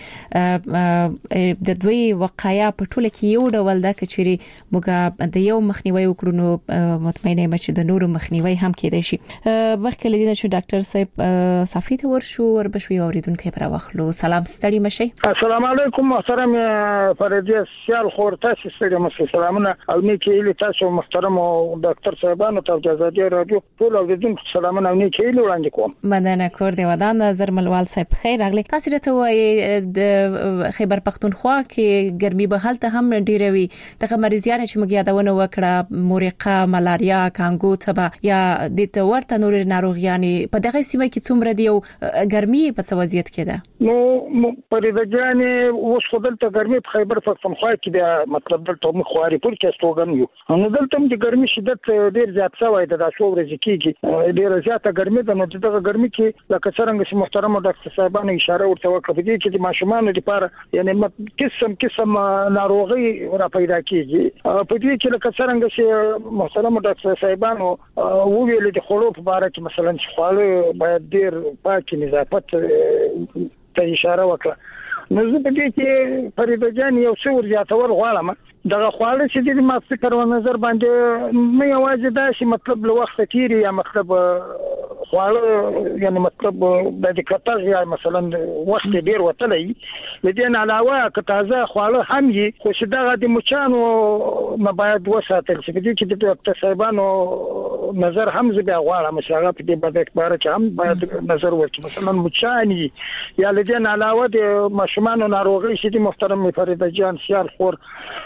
کیږي د دوی وقایع په ټوله کې یو ډول د کچري موږ د یو مخنیوي وکړو نو مطمئنه یم چې د نورو مخنیوي هم کېدای شي مخکې لدینه چې ډاکټر صاحب صافی ته ورشو وربشوي اوریدونکو پر واخلو سلام ستړي مشي السلام علیکم محترم فریدی سیال خور تاسو ستړي مشي سلامونه او نیکه تاسو محترم ډاکټر صاحبانو ته د ازادي رادیو ټول اوریدونکو سلامونه او نیکه وړاندې کوم مدنه کور دی ودان نظر ملوال صاحب خیر اغلی تاسو ته وایي د خیبر پختونخوا کې ګرمي به حالت هم ډیروي دغه مریضیان چې موږ یادونه وکړه مورقه ملاریا کانګو تبه یا د ورته نور ناروغیان په دغه سیمه کې څومره دی او ګرمي په څه وضعیت کې ده نو فريده جان اوس خدلته ګرمي په خیبر پختونخوا کې د مطلب دلته مخواري پر کې استوګن یو نو دلته د ګرمي شدت ډیر زیات شوی د تاسو ورځ کېږي ډیر زیاته ګرمي د نو دغه ګرمي کې لکه څنګه چې محترم ډاکټر صاحبانو اشاره ورته وکړه دي چې د ماشومان لپاره یعنی قسم ناروغي را پیدا کیږي په دې کې لکه څنګه چې محترم ډاکټر صاحبانو وویل د خلوص په اړه چې مثلا خواله باید ډیر پاک نظافت ته اشاره وکړه نو زه په دې کې فریده جان یو څه ورزیاتول غواړم دغه خواله چې د ما فکر و نظر باندې نه یوازې دا چې مطلب له وخت تیری یا مطلب خواله یعنی مطلب د کتاغ یا مثلا وخت ډیر وتلې لدین علاوه که تازه خواله هم یي خو چې دغه د مچانو نه باید وساتل شي په دې کې د ډاکټر صاحبانو نظر هم زه بیا غواړم چې هغه په دې باندې چې هم باید نظر ورکړي مثلا مچانی یا لدین علاوه د ماشومان ناروغي چې د محترم فریده جان سیال خور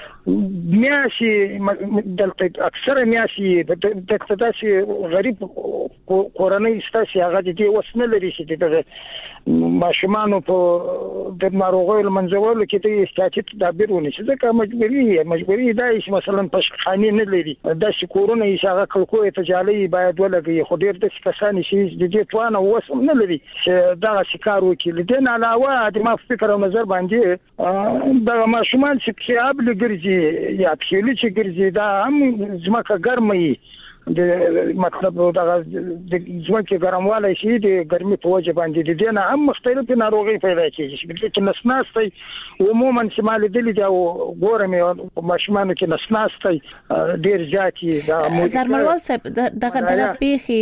میاشي دلته اکثره میاشي د تداسي غریب کورنۍ ستاسي هغه دې وسنه لري چې د ماشومان په د ناروغیو منځولو کې د استاتیک تعبیر ونی چې ځکه مجبوري دا چې مثلا پښخانی نه لري د شکورونه یې هغه کلکو تجالي باید ولګي خو ډیر د کسانی چې د دې توانه وسم نه لري چې دا شکار وکړي لدین علاوه د ما فکر او نظر باندې د ماشومان چې خیاب لګرځي یا خېلې چې ګرځي دا هم ځمکه ګرمي د مطلب دا د ځمکه ګرمواله شي د ګرمي په وجه باندې د دې نه هم مختلفې ناروغي پیدا کیږي چې نسناستي عموما شمال دلی دا ګورم ماشومان کې نسناستي ډیر ځاکي دا زرمروال صاحب دغه پیخي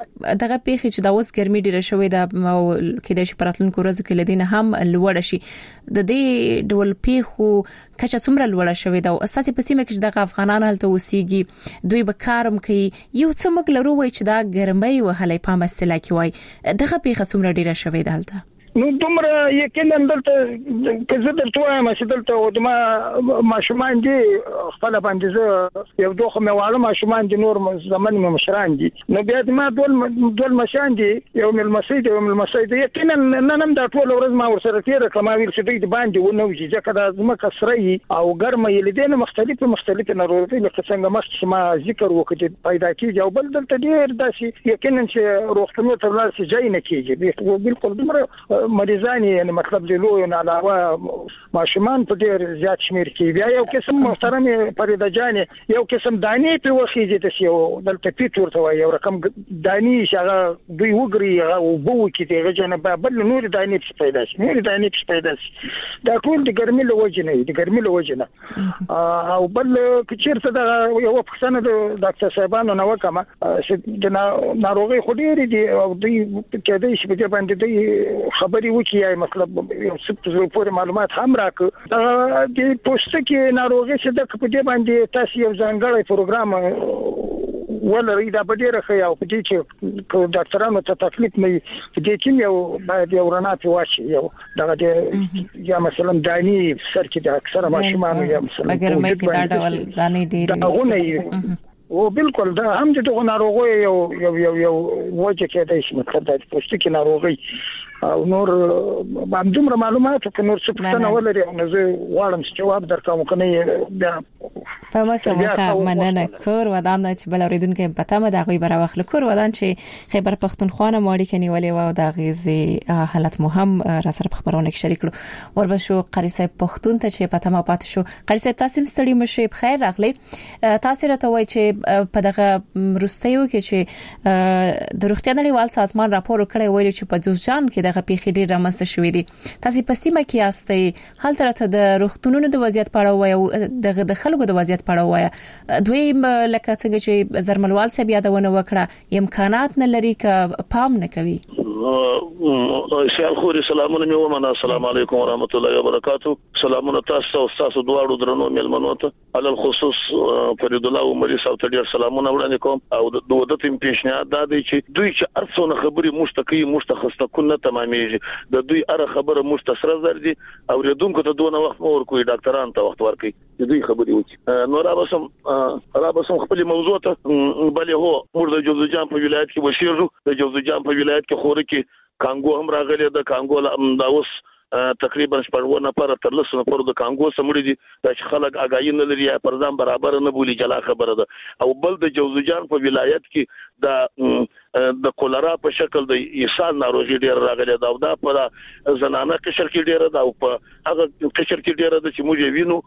چې دا اوس ګرمي ډیره شوې ده کې د شپراتلونکو ورځو کې لدینه هم لوړ شي د دې ډول پیخو کچا څومره لوړ شوې ده او اساسي په سیمه کې د افغانان هلته وسیږي دوی به کارم کوي یو څه موږ لرو وای چې دا ګرمۍ وهلې په مستلا کې وای دغه پیخه څومره ډیره شوې ده هلته نو دومره یقینا دلته کزه درته وایم چې دلته د ماشومان دي خپل باندې زه یو دوه مواله ماشومان دي نور زمن مشران دي نو بیا ما دول مشان دي یو مل مسجد یقینا نن دا ټول ورځ ما ورسره تیر کما ویل چې د باندې ونوږي ځکه دا زمکه سري او ګرمه یې لیدنه مختلفه ناروغي لکه څنګه مخکې ما ذکر وکړ پیدا کیږي او بل دلته ډیر داسي یقینا چې روغتونو ته ورسې ځای نه کیږي بالکل دومره مریضان یعنی مطلب دی لوی نه علاوه ماشومان په ډیر زیات شمیر کې بیا یو قسم محترم فریده جان یو قسم دانی په وخیږي د یو دلته پیټور ته یو رقم دانی شغه دوی وګري او بو کې دی غجنه بل نور دانی پیدا شي دا ټول د ګرمي له وجه نه او بل کچیرته دا یو پښتنه د ډاکټر صاحبانو نو کما چې د ناروغي خډيري دي او دوی کې د شي په باندې د خبري وکي مطلب یو څه پورې معلومات هم راکړه د پوسټ کې ناروغي چې د په دې باندې تاسو یو ځانګړی پروګرام ولري دا په ډیره خیا او په دې چې ډاکټرانو ته تکلیف نه په دې کې یو باید یو رڼا په واشي یو دغه یا مثلا دانی سر کې د اکثره ماشومان یا مثلا اگر مې کې دا ډول دانی ډیر او بالکل دا هم د ناروغي یو وجه کې د مطلب د پوسټ کې ناروغي او نور باندې معلومات او نور څه څه نه ولري نو زه غواړم چې جواب درکوم کنه بیا په مخه مننه کور ودان چې بل اوریدونکو په تمه د غوي براوخل کور ودان چې خیبر پختونخوا نه ماړي کني ولې و د غیزي حالت مهم را سره په خبرونه کې شریک کړو ور بشو قاری صاحب پختون ته چې په تمه پات شو قاری صاحب تاسو ستړي مشه په خیر راغلی تاسو راته وای چې په دغه روستیو کې چې د روغتیا نړیوال سازمان راپور کړی ویل چې په جوزجان کې دغه پیښې ډېر رامنځته شوې دي تاسو په سیمه کې یاستئ هل ترته د روغتونونو د وضعیت په اړه وایي او د خلکو د وضعیت په اړه وایي دوی لکه څنګه چې زرملوال صاحب یادونه وکړه امکانات نه لري ک پام نه کوي سیال خوري سلامونه مې ومنه السلام علیکم ورحمت الله وبرکاتو سلامونه تاسو او تاسو دواړو درنو ملمنو ته علل خصوص فرید الله عمري صاحب ته ډیر سلامونه وړاندې کوم او د ودت پیشنهاد دا دی چې دوی چې ارڅونه خبري مشتقي مشتخصه کونه تمامېږي د دوی اره خبره مشتسره زردي او ردونکو ته دونه وخت مور کوي ډاکټران ته وخت ورکي دوی خبري وکړي نو را بسم خپل موضوع ته بلې هو موږ د جوزجان په ولایت کې وشیرو د جوزجان په ولایت کې خوري کې کانګو هم راغلی د کانګو دا اوس تقریبا 14 نفر تر 10 نفر د کانګو سمړي دي چې خلک اگاهی نه لري پر ځان برابر نه بولی جلا خبره ده او بل د جوزجان په ولایت کې د کولرا په شکل د ایصال ناروغي ډیر راغلي دا او دا په زنانه قشر کې ډیر ده او په هغه قشر کې ډیر ده چې موږ وینو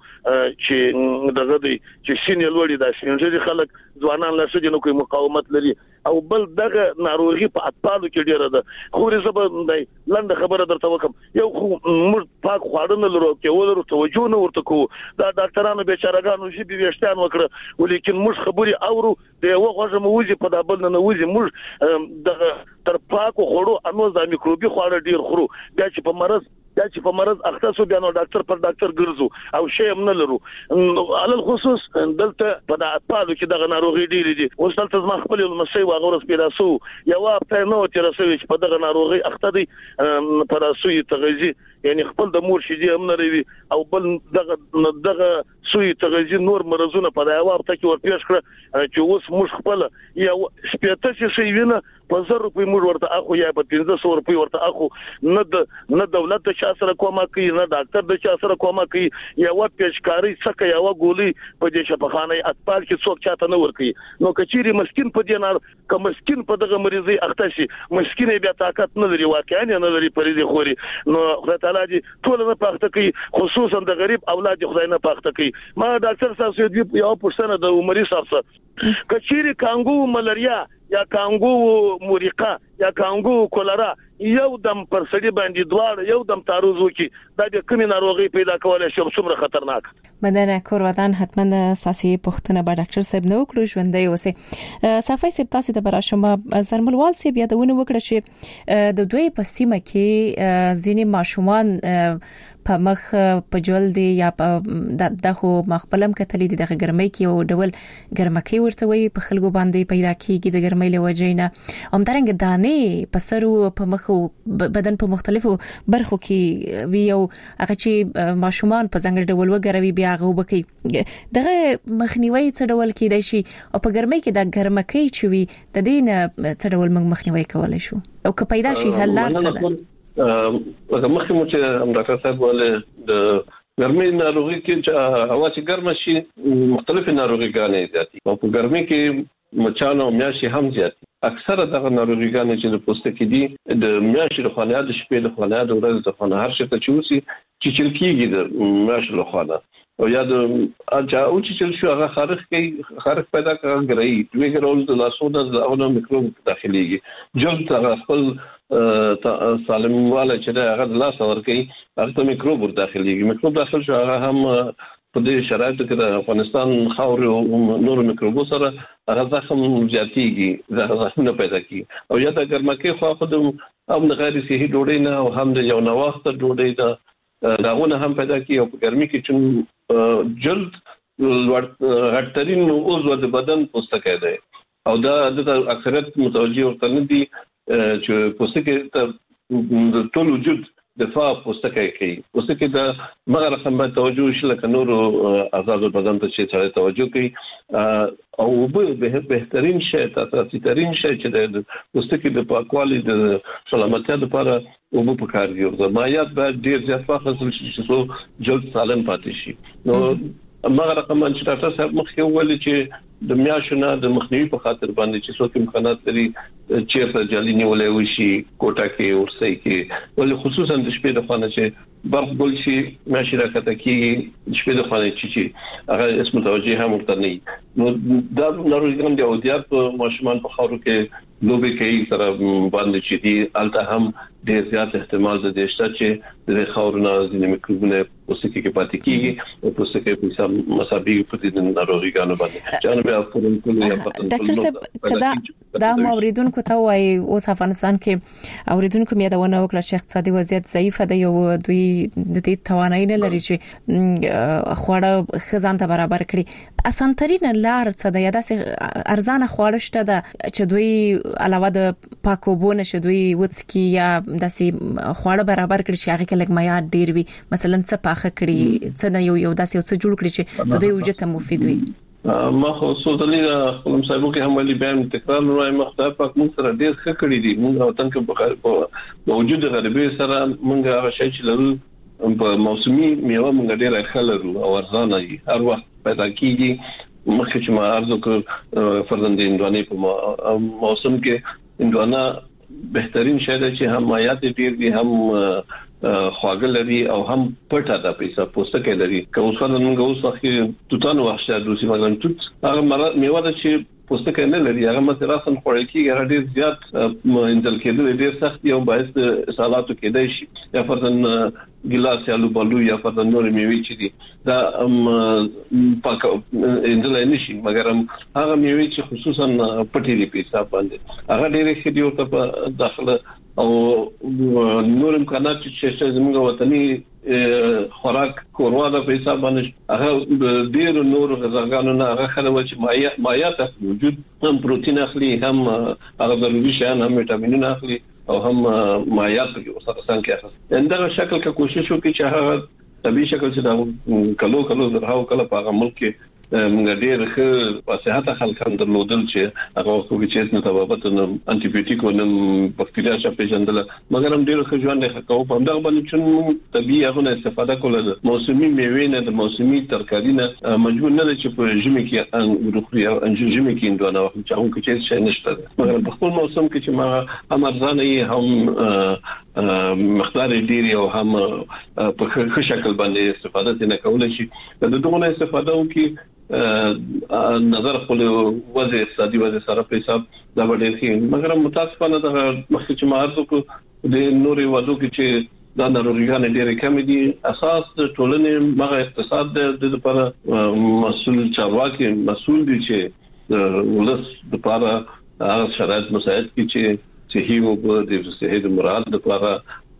چې دغه دي چې سینې لوړي دا سینې خلک ځوانان له څه جنو کوي مقاومت لري او بل دغه ناروغي په اطفالو کې ډیره ده خو رزبه دی لنډه خبره درته وکم یو موږ پاک خواړه نه لرو کې ولرو توجه نه ورته کوو دا ډاکټرانو بیچارهګانو چې بیشتان وکړه ولیکن موږ خبري اورو د یو غوږه موزي په دابل نه وځي موږ دغه تر پاکو خورو انو د میکروبي خواړه ډیر خورو بیا چې په مرض اختصو بیا نو ډاکټر پر ډاکټر ګرځو او شی هم نه لرو علل خصوص دلته په اطفالو کې دغه ناروغي ډیره دي اوس دلته زما خپل مسي واغورس پیدا سو یو هفته نو چې رسوي چې په دغه ناروغي اخته دي پر اسوي تغذی یعنی خپل د مور شيدي هم نه لري او بل دغه سوی تغذی نور مرزونه په یو هفته کې ورپېښ کړ چې اوس موږ خپل یو شپته چې شي وینه په 1000 روپۍ موږ ورته اخو یا په 1500 روپۍ ورته اخو نه دولت د چا سره کومه کوي نه ډاکټر د چا سره کومه کوي یو پیشکاری څخه یو ګولي په دې شفاخانه اطفال کې څوک چاته نه ور کوي نو کچيري مسكين په دې نار کوم مسكين په دغه مریضي اخته شي مسكين بیا طاقت نه لري واقعا نه لري پریزي خوري نو خدای تعالی دې ټول نه پخته کوي خصوصا د غریب اولاد خدای نه پخته کوي ما ډاکټر صاحب دې یو پرسنه د عمري صاحب کچيري کانګو ملاریا یا کانګو موريقه یا کانګو کولرا یو دم پر سړي باندې دوار یو دم تعرض وکي دا د کومې ناروغي پیدا کولای شي څومره خطرناک مدنه کوروادان حتما ساسي پښتنه با ډاکټر صاحب نو کړو ژوندۍ اوسه صفای سپ تاسو ته برا شما زرملوال سی بیا دونه وکړه چې د دوی په سیمه کې ځینې ماشومان په مخ په جلد یا د خو مخبلم کتلې د ګرمۍ کې او ډول ګرمکۍ ورته وي په خلکو باندې پیدا کیږي د ګرمۍ له وجینا همدارنګ دانې په سر او په مخ بدن په مختلفو برخو کې وی او هغه چې ماشومان په څنګه ډول وګروي بیا هغه وبکي دغه مخنیوي څه ډول کېدای شي او په ګرمۍ کې د ګرمکۍ چوي د دین څه ډول مخنیوي کولای شو او که پیدا شي حل لار څه ده مخکې مو چې ډاکټر صاحب ولې د ګرمۍ ناروغي کې چې هوا چې ګرمه شي مختلفې ناروغيګانې دي او په ګرمۍ کې مچانو میاشي هم زیات اکثره دغه ناروغيګانې چې د پوستکي دي د میاشي له خانه د شپې له خانه د ورځې د خانه هر شکل چوسي چې چلکیږي د میاشي له خانه او یا د اجا او چې شو هغه خارق پیدا کوي دوی ګرول د لاسونو د اونو میکروب داخليږي جلد هغه خپل سالمواله چې هغه د لاس ورکی هغه ته میکروب داخليږي میکروب داخل شو هغه هم په دې شرایطو کې د افغانستان خاور او نور میکروبو سره هغه زخم زیاتیږي زخم پیدا کوي او یا د ګرمکۍ خو خودم هم غیر صحي ډوډۍ نه او هم د یو نوښت ډوډۍ نه داغونه هم پیدا کوي او په ګرمۍ کې چې جلد غټرین عضو د بدن پوستکی دی او دا د اکثریت متوجي ورته نه دي چې پوستکی ته ټول وجود دفاع پوستکی کوي پوستکی د مغه رقم باندې توجه شي لکه نور اعضاء بدن ته چې توجه کوي او به بهترین شی تاسو ترين شی چې د پوستکی د پاکوالي د سلامتیا لپاره او په کار دی او مایات باید ډیر ځای فاصله شي چې جلد سالم پاتې شي نو مغه رقم چې تاسو صاحب مخکې ویل چې د میاشونه د مخنیوي په خاطر باندې چې څوک امکانات لري چیرته جالي نیولې وشي کوټه کې ورسې کې ول خصوصا د شپې د خانه چې برق بل شي ماشي راکته کې شپې د خانه چې هغه اسم توجه هم ورته نه نو دا ناروغان دی او د ماشومان په خاورو کې لوبي کوي سره باندې چې دي الته هم ډېر زیات احتمال د دې شته چې د خاورونو ځینې میکروبونه پوستکي کې پاتې کیږي او پوستکي په مسابي په دې ناروغیانو باندې ډاکټر صاحب دا اوریدونکو ته وایي اوس افغانستان کې اوریدونکو مې دا ونه وکړه چې اقتصادي وضعیت ضعیف دی او دوی د دې توانایي نه لري چې خواړه خزان ته برابر کړي اسانترین لار څه ده یا داسې ارزانه خواړه شته ده چې دوی علاوه د پاکوبو نشه دوی وڅکي یا داسې خواړه برابر کړي چې هغه کې لږ معیار ډیر وي مثلا څه پاخه کړي څه نه یو داسې څه جوړ کړي چې د دوی وجود ته مفید وي ما خو سوزلي خپل مصاحبو کې هم ولې بیان تکرار نوای مختار پاک موږ سره ډېر ښه کړی دي موږ وطن کې په وجود غریبي سره موږ هغه شی چې لرو په موسمي میوه موږ ډېر ښه لرو او ارزانه دي هر وخت پیدا کیږي مخکې چې ما عرض وکړ فرزند اندواني په موسم کې اندوانا بهترین شی دی چې هم مایات ډېر دي هم خواږه لري او هم پټه ده پیسه پوسټه لري که اوس موږ اوس وخت توتانو واخشه دوسی مګر توت هغه میوه ده چې پوسټه نه لري هغه مثلا راسن خوړل کیږي هغه ډیر زیات انځل کېدل ډیر سخت یو باعث سالاتو کېدای شي یا فرضاً ګلاس یا لوبالو یا فرضاً نور میوه چې دي دا پاک انځل نه شي مګر هغه میوه چې خصوصا پټې دي پیسه باندې هغه ډیر ښه دی او ته داخله او نور امکانات چې زموږ وطني خوراک کوروا د پیسې باندې هغه ډیر نور غذاګانو نه هغه خلک چې مایات وجود هم پروتین اخلي هم هغه ضروري شیان هم وټامینونه اخلي او هم مایات په سره څنګه اخلي اندغه شکل کې کوشش وکړي چې هغه طبي شکل چې دا کلو درهاو کله په هغه ملک کې موږ ډېر ښه په صحت خلک هم درلودل چې هغه خو چې نه تبابت نه انټي بیوټیک او نه بکتریا چې پیژندل مګر هم ډېر ښه ژوند نه کوو په همدغه باندې چې طبي هغه استفاده کوله موسمي میوې نه د موسمي ترکاری نه مجبور نه چې په ژمي کې انګورخري او ژمي کې اندونه وخت چې هغه کې څه نشته مګر په خپل موسم کې چې ما هم ارزانه هم مقدار ډېر او هم په ښه شکل باندې استفاده نه کولای شي د دوه استفاده وکي نظر خپل وضع اقتصادي وضع سره په حساب دا ډېر ښه مګر متاسفانه د مخکې چې مارزو کو د نوري وادو کې چې دا ناروغیان ډېر کم دي اساس ټولنې مغه اقتصاد د لپاره مسؤل چارواکي مسؤل دي چې ولس د لپاره هغه شرایط مساعد کړي چې صحي او د صحت مراد لپاره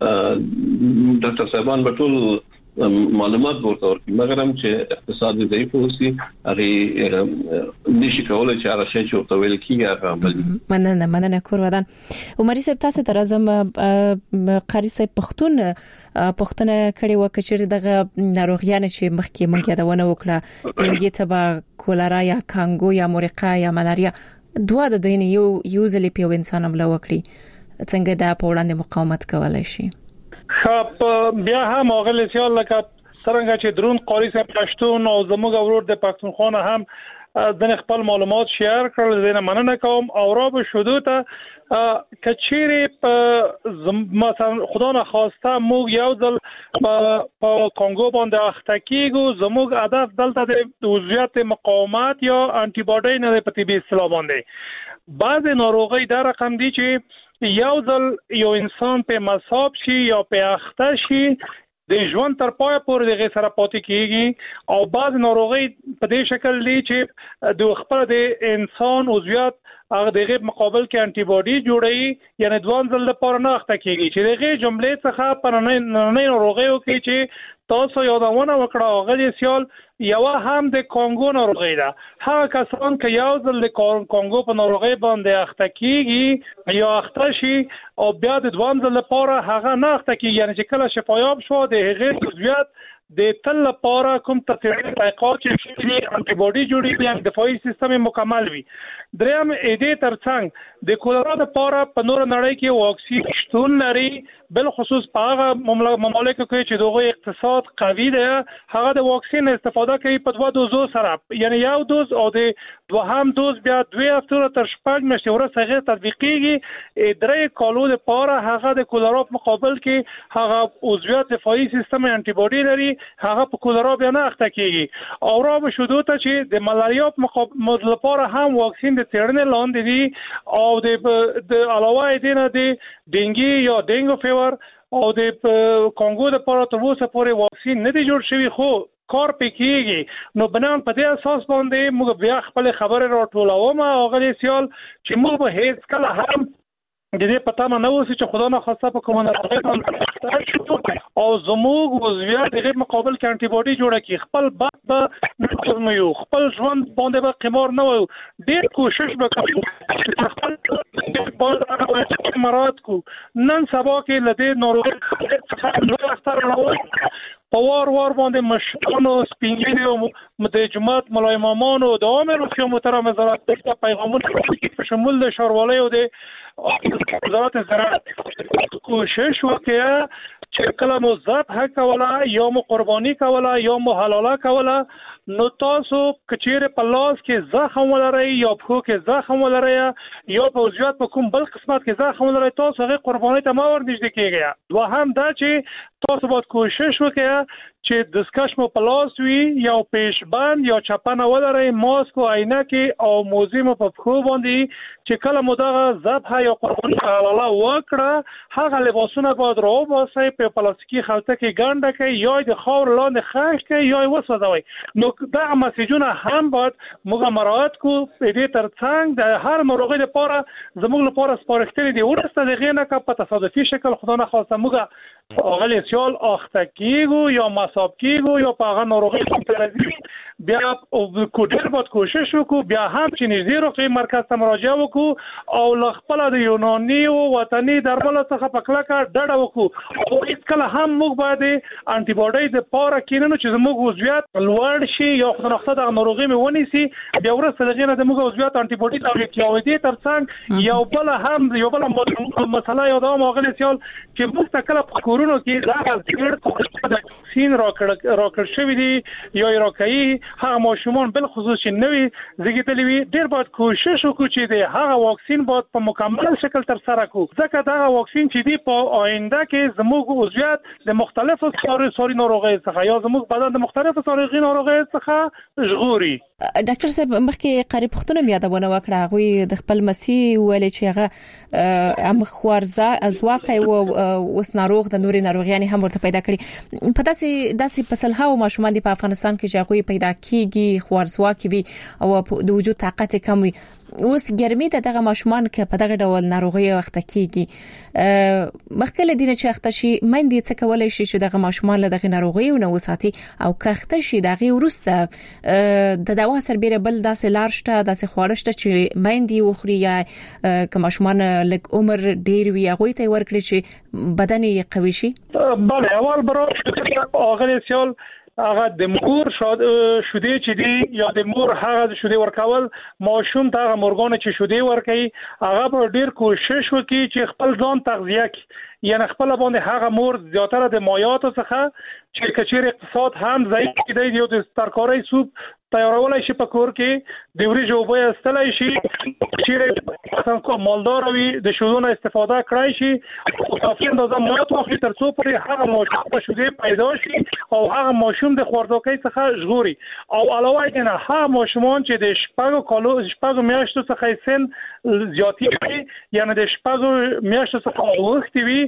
ډاکټر صاحبان بټول معلومات ورته ورکړي مګر هم چې اقتصاد ضعیف اوسي هغه نشي کولای چې هغه شی چې ورته ویل کیږي هغه مننه کور ودان عمري صاحب تاسو تر ازم قاری صاحب پښتون کړي وکړي دغه ناروغیان چې مخکې مونږ یادونه وکړه ډنګي تبا کولرا یا کانګو یا مورقه یا ملاریا دوه د دین یو ځلې په انسان عمله وکړي څنګه دا په وړاندې مقاومت کولای شي خب بیا هم اغل سیال لکه څنګه چې درون قاری صاحب پښتون او زموږ ورور د پښتونخوا هم د خپل معلومات شیر کړل زه مننه کوم او را به شودو ته کچيري مثلا خدا نه خواسته موږ یو ځل په کانګو باندې اخته کیږو زموږ هدف دلته د وضعیت مقاومت یا انټي باډي نه په طبي اصطلاح باندې بعض ناروغي دا رقم دي چې یو ځل یو انسان په مصاب شي یا په اخته شي د ژوند تر پای پورې دغه سره پاتې کیږي او بعض ناروغي په دې شکل دي چې د خپل د انسان عضویت هغه دغه مقابل کې انټي باډي جوړي یعنی دوه ځل لپاره نه اخته کیږي چې دغه جملې څخه په نه ناروغیو کې چې تاسو یادونه وکړه غلي سیال یو هم د کانګو ناروغي ده هغه کسان چې یو ځل د کانګو په ناروغي باندې اخته کیږي یا اخته شي او بیا د دوه ځل لپاره هغه نه اخته کیږي یعنی چې کله شفایاب شو د هغه عضویت د تل لپاره کوم تطبیقات چې انټي باډي جوړي یا دفاعي سیستم مکمل وي دریم اېدې ترڅنګ د کولرا لپاره په نور نړۍ کې واکسین شتون لري بل خصوص په هغه مملکتو کې چې دغه اقتصاد قوي دی هغه د واکسین استفاده کوي په دوه دوزو سره یعنی یو دوز او د دوهم دوز بیا 2 هفته تر شپږ میاشتې وروسته هغه تطبیقيږي درې کالو لپاره هغه د کولرا په مقابل کې هغه عضویت دفاعي سیستم انټي باډي لري هغه په کولرا بیا نه اخته کیږي او را به شودو ته چې د ملاریا په مقابل لپاره هم واکسین د څېړنې لاندې دي او د علاوه دې نه د ډینګي یا ډینګو فیور او د کانګو لپاره تر اوسه پورې واکسین نه دی جوړ شوی خو کار پکېږي نو بنان په دې اساس باندې موږ بیا خپل خبره راټولوم او غلي سیال چې موږ به هیڅ کله هم د دې پتا نه وسی چې خدا نه خاصه په کومه نه او زموږ وضعیت د مقابل کې انټي باډي جوړه کی خپل بد به نو خپل ژوند باندې به قمار نه و ډېر کوشش وکړو خپل مراد کو نن سبا کې لدې ناروغي څخه اختر راوړل په وار باندې مشرانو سپینګیرو د جماعت مولای امامانو د عامه روغتیا محترم وزارت د پیغامونو په شمول د ښاروالۍ او د وزارت زراعت کوشش وکړه چې کله مو ذبح کوله یا مو قرباني کوله یا مو حلاله کوله نو تاسو کچېره په لاس کې زخم ولرئ یا په کې زخم ولرئ یا په عضویت په کوم بل قسمت کې زخم ولرئ تاسو هغه قرباني ته ما ورنږدې کېږئ. دوهم دا چې تاسو باید کوشش وکړئ چې دستکش مو په لاس وي یا پیشبند یا چپنه ولرئ، ماسک او عینکې او موزي مو په پښو باندې چې کله مو دغه ذبح یا قرباني حلاله وکړه هغه لباسونه باید راوباسئ، په پلاستیکي خلطه کې ګنډه کړئ یا د خاور لاندې خښ کړئ یا یې وسوځوئ. نو دا مسیجونه هم باید موږ مراعات کو. په دې ترڅنګ د هر ناروغي لپاره زموږ لپاره سپارښتنې دي ورسته دغه نه کا په تصادفي شکل خدای نه خواسته موږ اغلی سیال اخته کیږو یا مصاب کیږو یا په هغه ناروغي کې بیا کوډر باید کوشش وکړو بیا هم چې نږدې روغتیايي مرکز ته مراجعه وکړو او له خپل د یوناني او وطني درملو څخه په کلکه ډډه وکړو او هیڅ کله هم موږ باید انټي باډي د پاره کیننو چې زموږ عضویت لوړ شي یا خنخته د ناروغي مې ونیسي بیا ورسره دغه نه د موږ عضویت انټي باډي او کیاوي ترڅنګ یو بل مسله یو دا مغلی سیال چې موږ تکله په کورونو کې دا د سین راکړ شوی دی یا راکړي هغه ماشومان بل خصوص چې نوې زیږیدلې وي ډېر باید کوشش وکړو چې د هغه واکسین باید په مکمل شکل تر سره کړو ځکه دا واکسین چې دی په آینده کې زموږ عضویت د مختلفو ساري ناروغیو څخه یا زموږ بدن د مختلفو ساري ناروغیو څخه ژغوري. ډاکټر صاحب مخکې قریب پښتون یادونه وکړه غوي د خپل مسیح ولې چې هغه ام خوارزه ازواکای او وس ناروغ د نوري ناروغیان هم ورته پیدا کړي په داسې فصلها او ماشومان په افغانستان کې چې هغه پیدا کیږي خوارزواکي وي او د وجود طاقت کم وي اوس ګرمي دغه ماشومان کې په دغه ډول ناروغي وخت کېږي مخکله دینه چې اخته شي مندې څه کولای شي چې دغه ماشومان له دغه ناروغي او نو ساتي او کخته شي دغه ورسته د دوا سربېره بل داسې لار شته داسې خواړه شته چې مندې وخوري یا که ماشومان لږ عمر ډیر وي هغه ته ورکړي چې بدن یې قوي شي. بله اول برای اغلی سیال هغه د مور شوده چې دی یا د مور هغه شوده ورکول ماشوم ته هغه مورګان چې شوده ورکي هغه به ډیر کوشش وکړي چې خپل ځان تغذیه کړي یعنی خپل باندې هغه مور زیاتره د مایعاتو څخه چې کچیر اقتصاد هم ضعیف دی یو د ترکارۍ سوپ تیارولای شي په کور کې د وریجو اوبه استلای شي چې څنګه مالدار وي د شودونو استفاده کړای شي کافي اندازه مایعات واخلي تر څو پرې هغه ماشوم په شوده پیدا شي او هغه ماشوم د خوردوکۍ څخه ژغوري او علاوه بر نه هغه ماشومان چې د شپږو میاشتو څخه سن زیاتی وي یعنی د شپږو میاشتو څخه وختي وي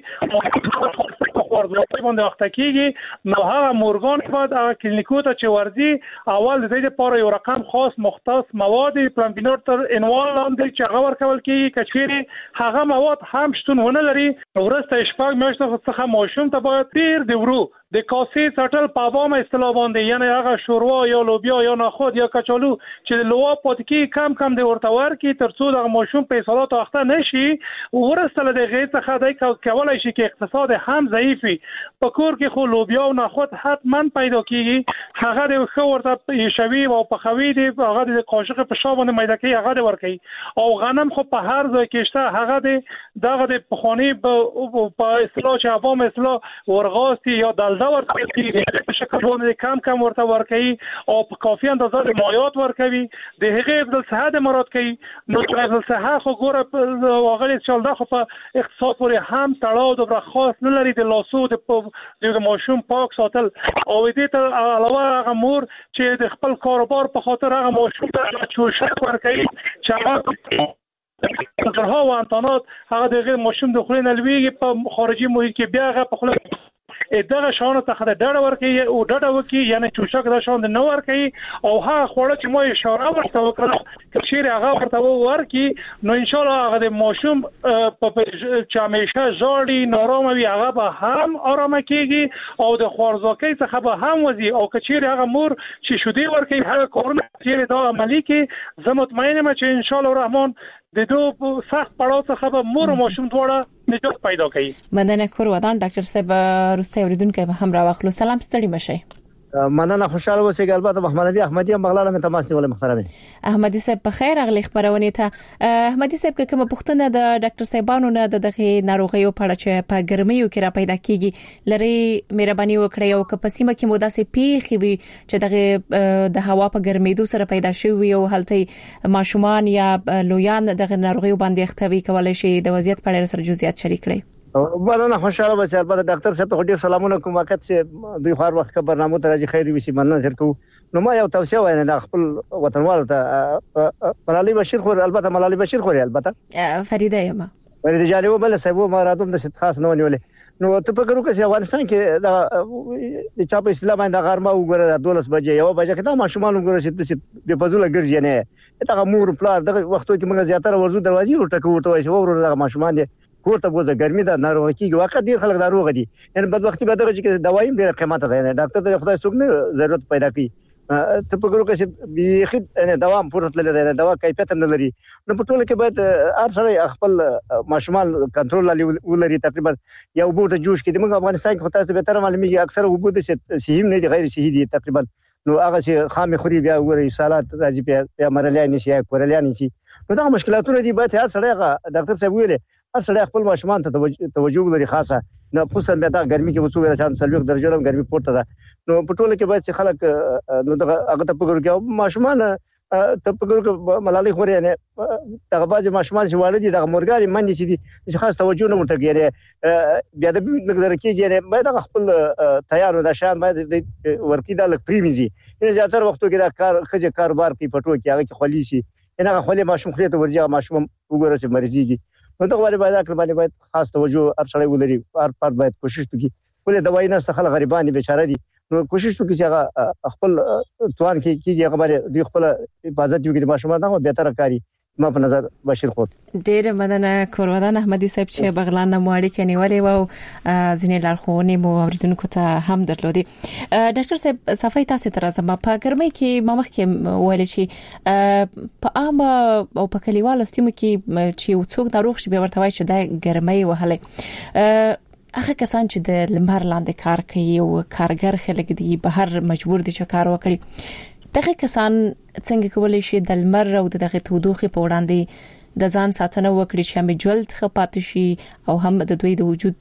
خوردوکۍ باندې وخت کېږي نو هغه مورګان باید هغه کلینیکو ته چې ورځي اول د دې لپاره یو رقم خاص مختص مواد پلانبینور تر انوال لاندې چې هغه ورکول کېږي کچېري هغه مواد هم شتون ونه لري ورسته شپږ میاشتو څخه ماشوم ته باید تیر دی ورو د کاسې سټل په عامه اصطلاح باندې یعنی هغه شوروا یا لوبیا یا نخود یا کچالو چې لوا پاتکی کم د ورته ورکی تر څو د ماشوم په سالات وخته نشي ورسته د غیر څخه د کولای شي کې اقتصاد هم ضعیف وي په کور کې خو لوبیا او نخود حتما پیدا کیږي هغه د خو ورته شوي او په خوي دی هغه د قاشق په شابه میده کې هغه د ورکی او غنم خو په هر ځای کې شته هغه دغه د پخونی په اصطلاح چې عوام اصطلاح ورغاستی یا دلدا ورکوي په شکل باندې کم ورته ورکوي او په کافي اندازه د مایعات ورکوي د هغه د صحت مراد کوي نو د صحت خو ګوره واغلی چل دا خو په اقتصاد پورې هم تړاو د خاص نه لري د لاسو د ماشوم پاک ساتل او دې ته علاوه هغه مور چې د خپل کاروبار په خاطر هغه ماشوم ته چوشک ورکوي چې هغه او انتانات هغه دغه ماشوم د خلینو لویږي په خارجي محیط کې بیا هغه په خله دغه شانو ته خدای ډډه ورکي او ډډه وکي یعنی چوشک د شان نه ورکي او هغه خوړه چې مو اشاره ورته وکړه چې هغه ورته ورکي نو ان شاء الله هغه د ماشوم په چامیشه ژاړي نارامه وي هغه به هم آرامه کیږي او د خوارزواکۍ څخه به هم وځي او کچیر هغه مور چې شودي ورکي هغه کورونه چې دا عملی کې زه مطمئنم چې ان شاء الله الرحمن د دوه سخت پړاو څخه به مور او ماشوم دواړه نجات پیدا کوي. مننه کور ودان ډاکټر صاحب روستي اوریدونکو به هم راوخلو. سلام ستړي مشي. مننه خوشاله اوسئ. البته محمد علي احمدي هم بغلان مې تماس نیولې محترم احمدي صاحب په خیر اغلی خبرونه ته. احمدي صاحب کوم پوښتنه د ډاکټر صاحبانو نه دغه ناروغیو په اړه چې په ګرمیو کې را پیدا کیږي لري مهرباني وکړئ او که په سیمه کې مودا سي پیخي وي چې دغه د هوا په ګرمیدو سره پیدا شوی او هلته ماشومان یا لویان دغه ناروغیو باندې اختوي کولای شي د وضعیت په اړه سره جزئیات شریک کړئ. مننه خوشاله اوسئ. البته ډاکټر صاحب ته ډیر سلامونه کوم وخت چې دوی خار وخت خبرنامو ته راځي خیر وي مننه درکو. نو ما یو توصیه وایم د خپل وطنوالو ته ملالي بشیر خور البته ملالي بشیر خور البته فریده یم فرید جاني وبل صاحب ما راتوم د خاص نه ونیولې. نو ته په ګرو کې افغانستان کې د چاپ اسلام باندې غرمه وګوره 12 بجې یو بجې کې دا ماشومان وګوره چې په فزوله ګرځي نه دا مور پلار دغه وختو کې موږ زیاتره ورزو دروازې ورټکو ورته وایي ورور دغه ماشومان دي ورته بوزه ګرمي دا ناروغي کیږي واقع ډیر خلک ناروغ دي. یعنی بدبختی به دغه چې دوايي ډیر قیمت ده نه ډاکټر ته خدای څوک نه ضرورت پیدا کوي. ته په ګرو کې بيخي نه دوام پورته لري دوا کیفیت نه لري. نو په ټول کې باید هر سره خپل ماشومان کنټرول ولري. تقریبا یو بوته جوش کې د موږ افغانستان کې خاصه به تر معلومیږي اکثر وبود صحیح نه دي غیر صحیح دي تقریبا. نو هغه چې خامې خوري بیا وګوري سالات راځي بیا مرلیان نشي یا کورلیان نشي. نو دا مشکلاتونه دي باید هر سره ډاکټر صاحب ویلي هر سره خپل ماشومان ته توجه ولري خاصه نو خصوصا بیا دا ګرمي کې وڅوګره چان سلوک درجه لم ګرمي پورته ده. نو په ټوله کې باید چې خلک نو هغه ته پګور کې ماشومان ته پګور کې ملالي خوري نه دغه باز ماشومان چې والدي دغه مورګاري منډي چې خاص توجه نه ورته کوي. بیا د نظر کېږي باید خپل تیار د شان باید ورکی د لک پریميزي ان زیاتره وختو کې دا کار خځه کاروبار کې پټو کې هغه کې خولي شي ان هغه خولي ماشوم خري ته ورځي ماشوم وګوره چې مرزيږي. نو دا غواړي باید اکر باندې خاص توجه هر سړی ولري. هر فرد باید کوشش وکړي. ولې دوايي نه څخه غریبان بیچاره دي. نو کوشش وکړي چې هغه خپل توان کې هغه باندې د خپل حفاظت وکړي ماشومان دا به تر کاری ما په نظر بشیر خود. ډېر مننه کورودان احمدي صاحب چې بغلان نه مواړي کې نیولې وو ځینې لارښوونې مو اوریدونکو ته هم درلودي. ډاکټر صاحب صفای تاسو ته راځم په ګرمۍ کې ما مخکې ویل شي په عام او په کلیوالو سیمو کې چې څوک ناروغ شي به ورته وایي چې د ګرمۍ وهلې. هغه کسان چې د لمر لاندې کار کوي او کارګر خلک دي بهر مجبور دي چې کار وکړي دغه کسان څنګه کولای شي د لمر او دغه تودوخې په وړاندې د ځان ساتنه وکړي چې هم جلد خپات شي او هم د دوی د وجود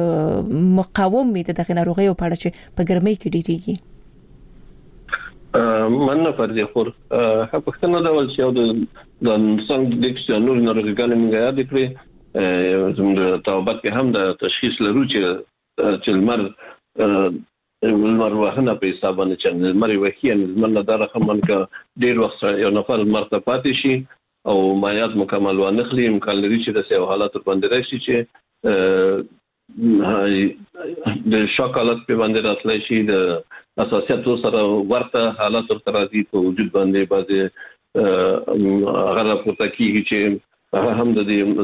مقاومت دغه ناروغیو په اړه چې په ګرمۍ کې ډیریږي. مننه فردي خور پښتنه دا ول چې د انسان د اکسیجن ناروغیانو موږ یاد کړی زموږ توبات کې هم د تشخیص لرو چې المر وهنه په حساب باندې چې المر وهي المر دا رقم منکه ډیر وخت یو نفر مرتبات شي او مایات مکمل ونخلي امکان لري چې د سیو حالات باندې راشي چې د شوک حالت په باندې راتلی شي د اساسیت سره ورته حالات تر راځي په وجود باندې بعضي غره پورته کیږي چې هم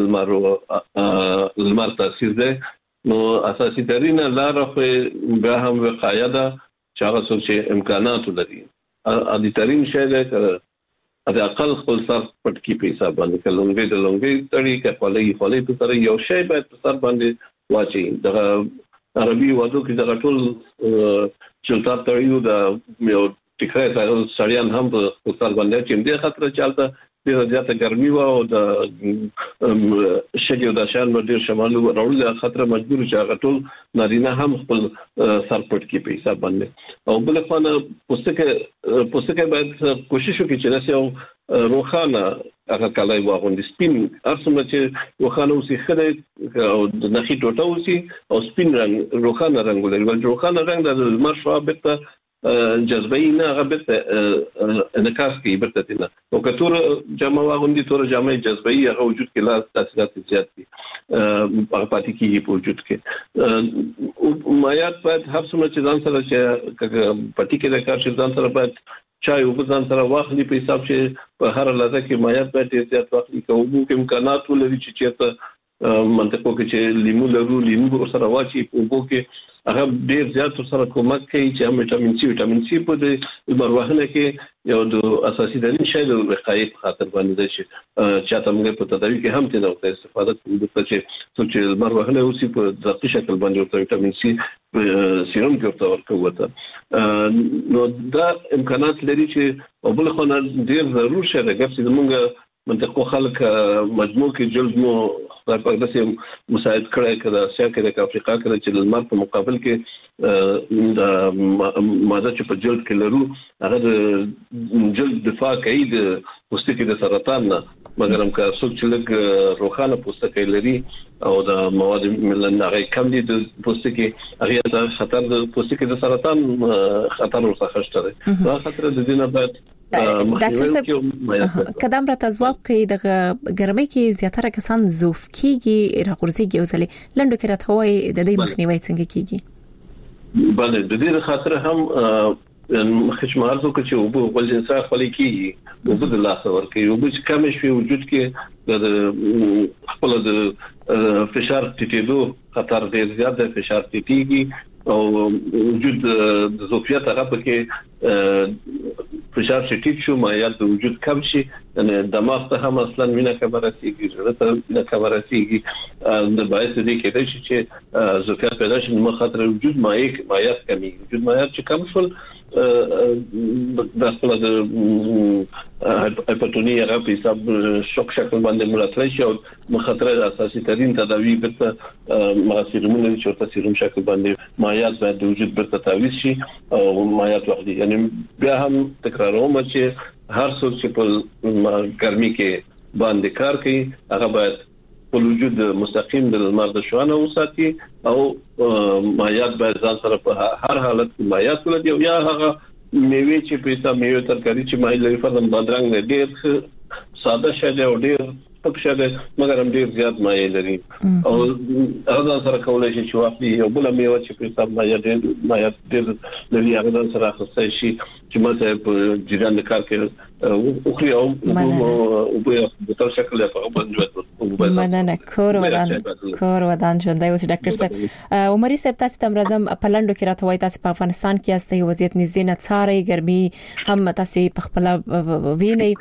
د المر تاثیر ده. نو اساسي ترين لار خو به هم وقایه ده چې هغه څه چې امکانات لري ادي ترين شی ده د اقل خپل سر پټ کی په حساب باندې کلونګي د لونګي تړي خولي په سره یو شی باید په سر باندې واچي. د عربي وادو کې د ټول چلتا تړيو د یو ټیکره سړیان هم په سر باندې چې دې خطر چالتہ ډیره زیاته ګرمي و او د شګو د شان ډیر شمالو راول د خطر مجبور چې هغه ټول نارینه هم خپل سر پټ کی په حساب باندې او بل خانه پوسټه باید کوشش وکړي چې نسو روخانه هغه کله واغوندي سپین ارسمه چې روخانه اوسې خره او د نخي ټوټه اوسې او سپین رنگ روخانه رنگ ولري ول روخانه رنگ د مرشوا بته جذبه نه غبت انعکاس کوي برته نه او کتور جامه واغوندي تور جامه جذبه هغه وجود کې لا تاثیرات زیات دي هغه پاتې کیږي په وجود کې مایات باید هر څومره چې ځان سره چې پټی کې د کار چې ځان سره باید چای او ځان سره واخلي په حساب چې په هر لحظه کې مایات باید زیات واخلي کوو کې امکانات ولري چې چیرته منطقو کې چې لیمو لرو لیمو سره واچي په وګو کې هغه ډیر زیات سره کومک کوي چې وټامین سي په د مروحنه کې یو د اساسي دلیل شی د وقایې په خاطر باندې ده چې چاته موږ په تداوی کې هم تنه وکړو استفاده کوو چې مروحنه اوسې په ذاتي شکل باندې ورته وټامین سي سیروم کې ورته نو دا امکانات لري چې په بل خو نه ډیر ضرور شه د ګپ چې موږ منطقه خلک مجموع کې جلد مو خدای پاک داسې مساعد کړی کړه اسیا کې د افریقا کې چې د لمر په مقابل کې د ماده چې په جلد کې لرو هغه د جلد دفاع کوي د پوستکي د سرطان نه مګر هم که څوک چې لږ روښانه پوستکی لري او د مواد ملن هغه کم دي د پوستکي هغه د خطر د پوستکي د سرطان خطر ورڅخه شته دا خطر د دینه باید ډاکټر صاحب قدم را تزواب کوي د ګرمۍ کې زیاتره کسان زوف کیږي راغورځيږي او ځلې لندو کې راټوي د دې مخنیوي څنګه کیږي بله د دې خاطر هم خشمار زو چې وبو ول انسان خپل کیږي وبو د لاس ورکي وبو چې کم شي وجود کې د خپل د فشار ټیټېدو خطر ډیر زیات د فشار ټیټېږي او وجود د زوفیت هغه پکې فشار شدید شو مایل د وجود کم شي یعنی دماغ ته هم اصلا وینه کمره سیږي ضرورت وینه کمره سیږي د باعث دې کېدای شي چې زوفیت پیدا شي نو خطر وجود مایات کمی وجود مایات چې کم شول د خپل د هایپرټونی هغه په حساب شوک شکل باندې ملاتړ شي او مخاطر اساسي ترين تداوی برته مغسیرمونه چې ورته سیروم شکل باندې مایات باید د وجود برته تعویض شي او مایات وحدي یعنی بیا هم تکراروم چې هر څوک چې په ګرمي کې باندې کار کوي هغه باید په وجود مستقیم د لمر د شوانه وساتي او مایات باید ځان سره په هر حالت کې مایات ولدي او یا هغه میوه چې په حساب میوه ترکاری چې مایل لري فرضاً بادرنګ ډېر ساده شې او ډېر پک شې مګر هم ډېر زیات مایل لري او هغه سره کولای شي چې واقعي یو بل میوه چې په حساب مایات ډېر لري هغه سره خاصه شي چې مثلا په جریان کار کې او خو او په بطل شکل په باندې مننه کور ودان ژوندۍ اوس ډاکټر صاحب عمري صاحب تاسو تم راځم په لندو کې راته وای تاسو په افغانستان کې استي وضعیت نږدې نه څاري ګرمي هم تاسو په خپل ویني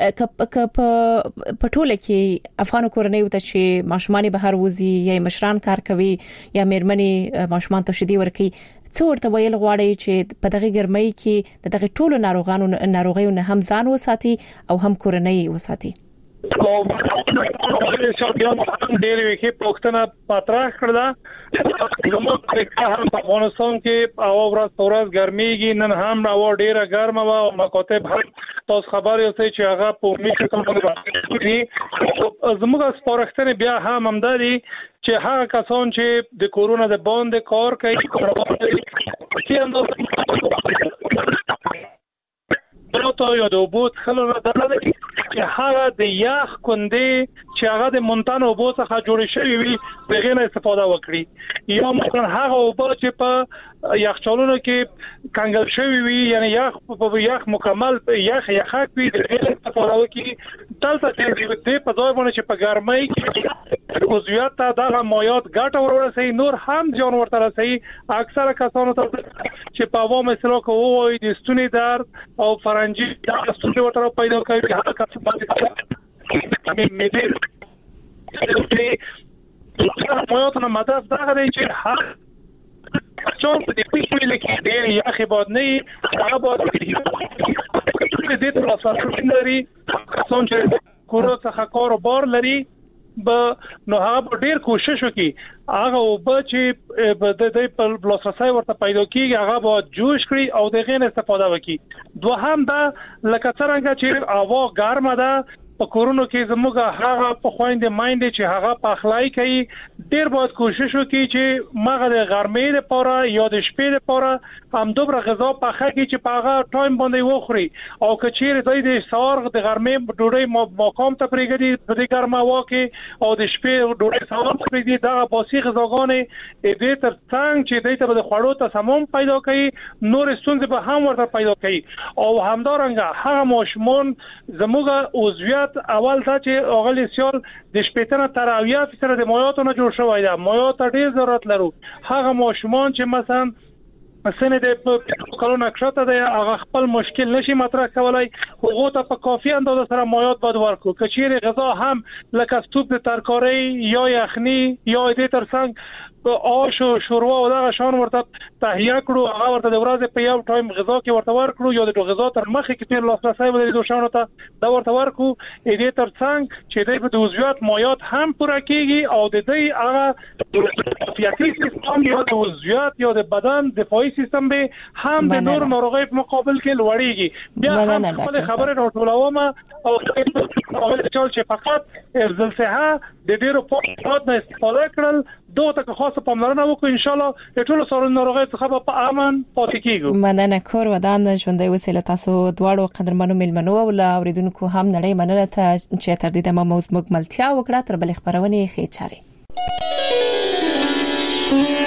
په ټوله کې افغان کورنۍ وته چې ماشومان بهر وزي یا مشران کار کوي یا مېرمنې ماشومان ته شدي ورکي څو ورته ویل غواړي چې په دغه ګرمۍ کې د دغه ټولو ناروغیو نه هم ځان وساتي او هم کورنۍ وساتي ډېر ویکي پښتنه پاتره کړل هم افغانستان کې او ورځ ګرميږي نن هم او ډېره ګرمه و او مکاتب تاسو خبر یاست چې هغه په میکه کوم زموږ سپارښتنه بیا هم همداري چې هغه کسان چې د کورونا د باندې کار کوي چې نو ته یو د بوت خلونه درلود چې هغه د یخ کندې چې هغه د مونتانو بوت څخه جوړ شوی وي دغه نه استفاده وکړي یا مثلا هغه وبو چې په یخچالونو کې کنګل شوی وي یعنی یخ مکمل یخ وي دغه استفاده وکړي دلته چې په ځای باندې چې په ګرمۍ کې عضویات ته دغه مایات ګټه ورسي نور هم ځان ورته رسي اکثره کسانو ته چې په عوامو سره کوي د ستوني درد او فرنجي د ستوني ورته پیدا کوي هغه کس باندې مېدل مایات نه مدد دغه دی چې هر چون په دې پیښې کې ډېر یخ باد نه هغه باد دې ته راځي لري څون چې کورو څخه کار بار لري نو هغه ډیر کوشش وکي هغه وب چې د بلوسرسای ورته پیدا کیږي هغه به جوش کړي او دغه نه استفاده وکي دوهم دا لکه څنګه چې هوا ګرمه ده په کورونو کې زموږ هغه په خويندې مایند چې هغه په اخلاقی کوي ډیر باید کوشش وکړي چې مغه د ګرمۍ لپاره یا د شپې لپاره هم دوبره غذا پخه کړي چې په هغه ټایم باندې وخوري او کچېر د سار د ګرمۍ ډوډۍ مقام ته پرېږدي په دې ګرمه هوا کې او د شپې ډوډۍ سار پرېږدي دا باسي غذاګانې دې تر څنګه چې دې ته د خوړو تسمم پیدا کوي نور ستونزې به هم ورته پیدا کوي او همدارنګه هغه ماشومان زموږ عضویت اول دا چې اغلی سیال د شپېتنه تر 80% د مایاتو نه جوړ شوی دی مایات ته ډیر ضرورت لرو هغه ماشومان چې مثلا سنه د کلونه کښته دی هغه خپل مشکل نشي مطرح کولای هغه ته په کافي اندازه سره مایات باید ورکړو کچېره غذا هم لکه سوپ د ترکاری یا یخني یا دې ترڅنګ آش او شوروا او دغه شان ورته تهیه کړو هغه ورته د ورځې په یو ټایم غذا کې ورته ورکړو یا د غذا تر مخه کې تیر لاسرسي ولري دوه شانو ته دا ورته ورکو دې ترڅنګ چې د عضویات مایات هم پوره کیږي او د دې هغه عافیتي سیستم یا د عضویات یا د بدن دفاعي سیستم به هم د نور ناروغۍ په مقابل کې لوړیږي بیا هم خپل خبره راټولوم او اول چې فقط افضل صحه د ډیرو پوهات نه استفاده کړل دوه ته خاصه پاملرنه وکړو ان شاء الله ټول سره ناروغي څخه په امن پاتې کیږو مننه کور ودان ژوندۍ وسیله تاسو دواړو قدرمنو ملمنو او اوریدونکو هم نړۍ مننه ته چې تر دې دمه موږ ملتیا وکړه تر بل خبرونه خې چاري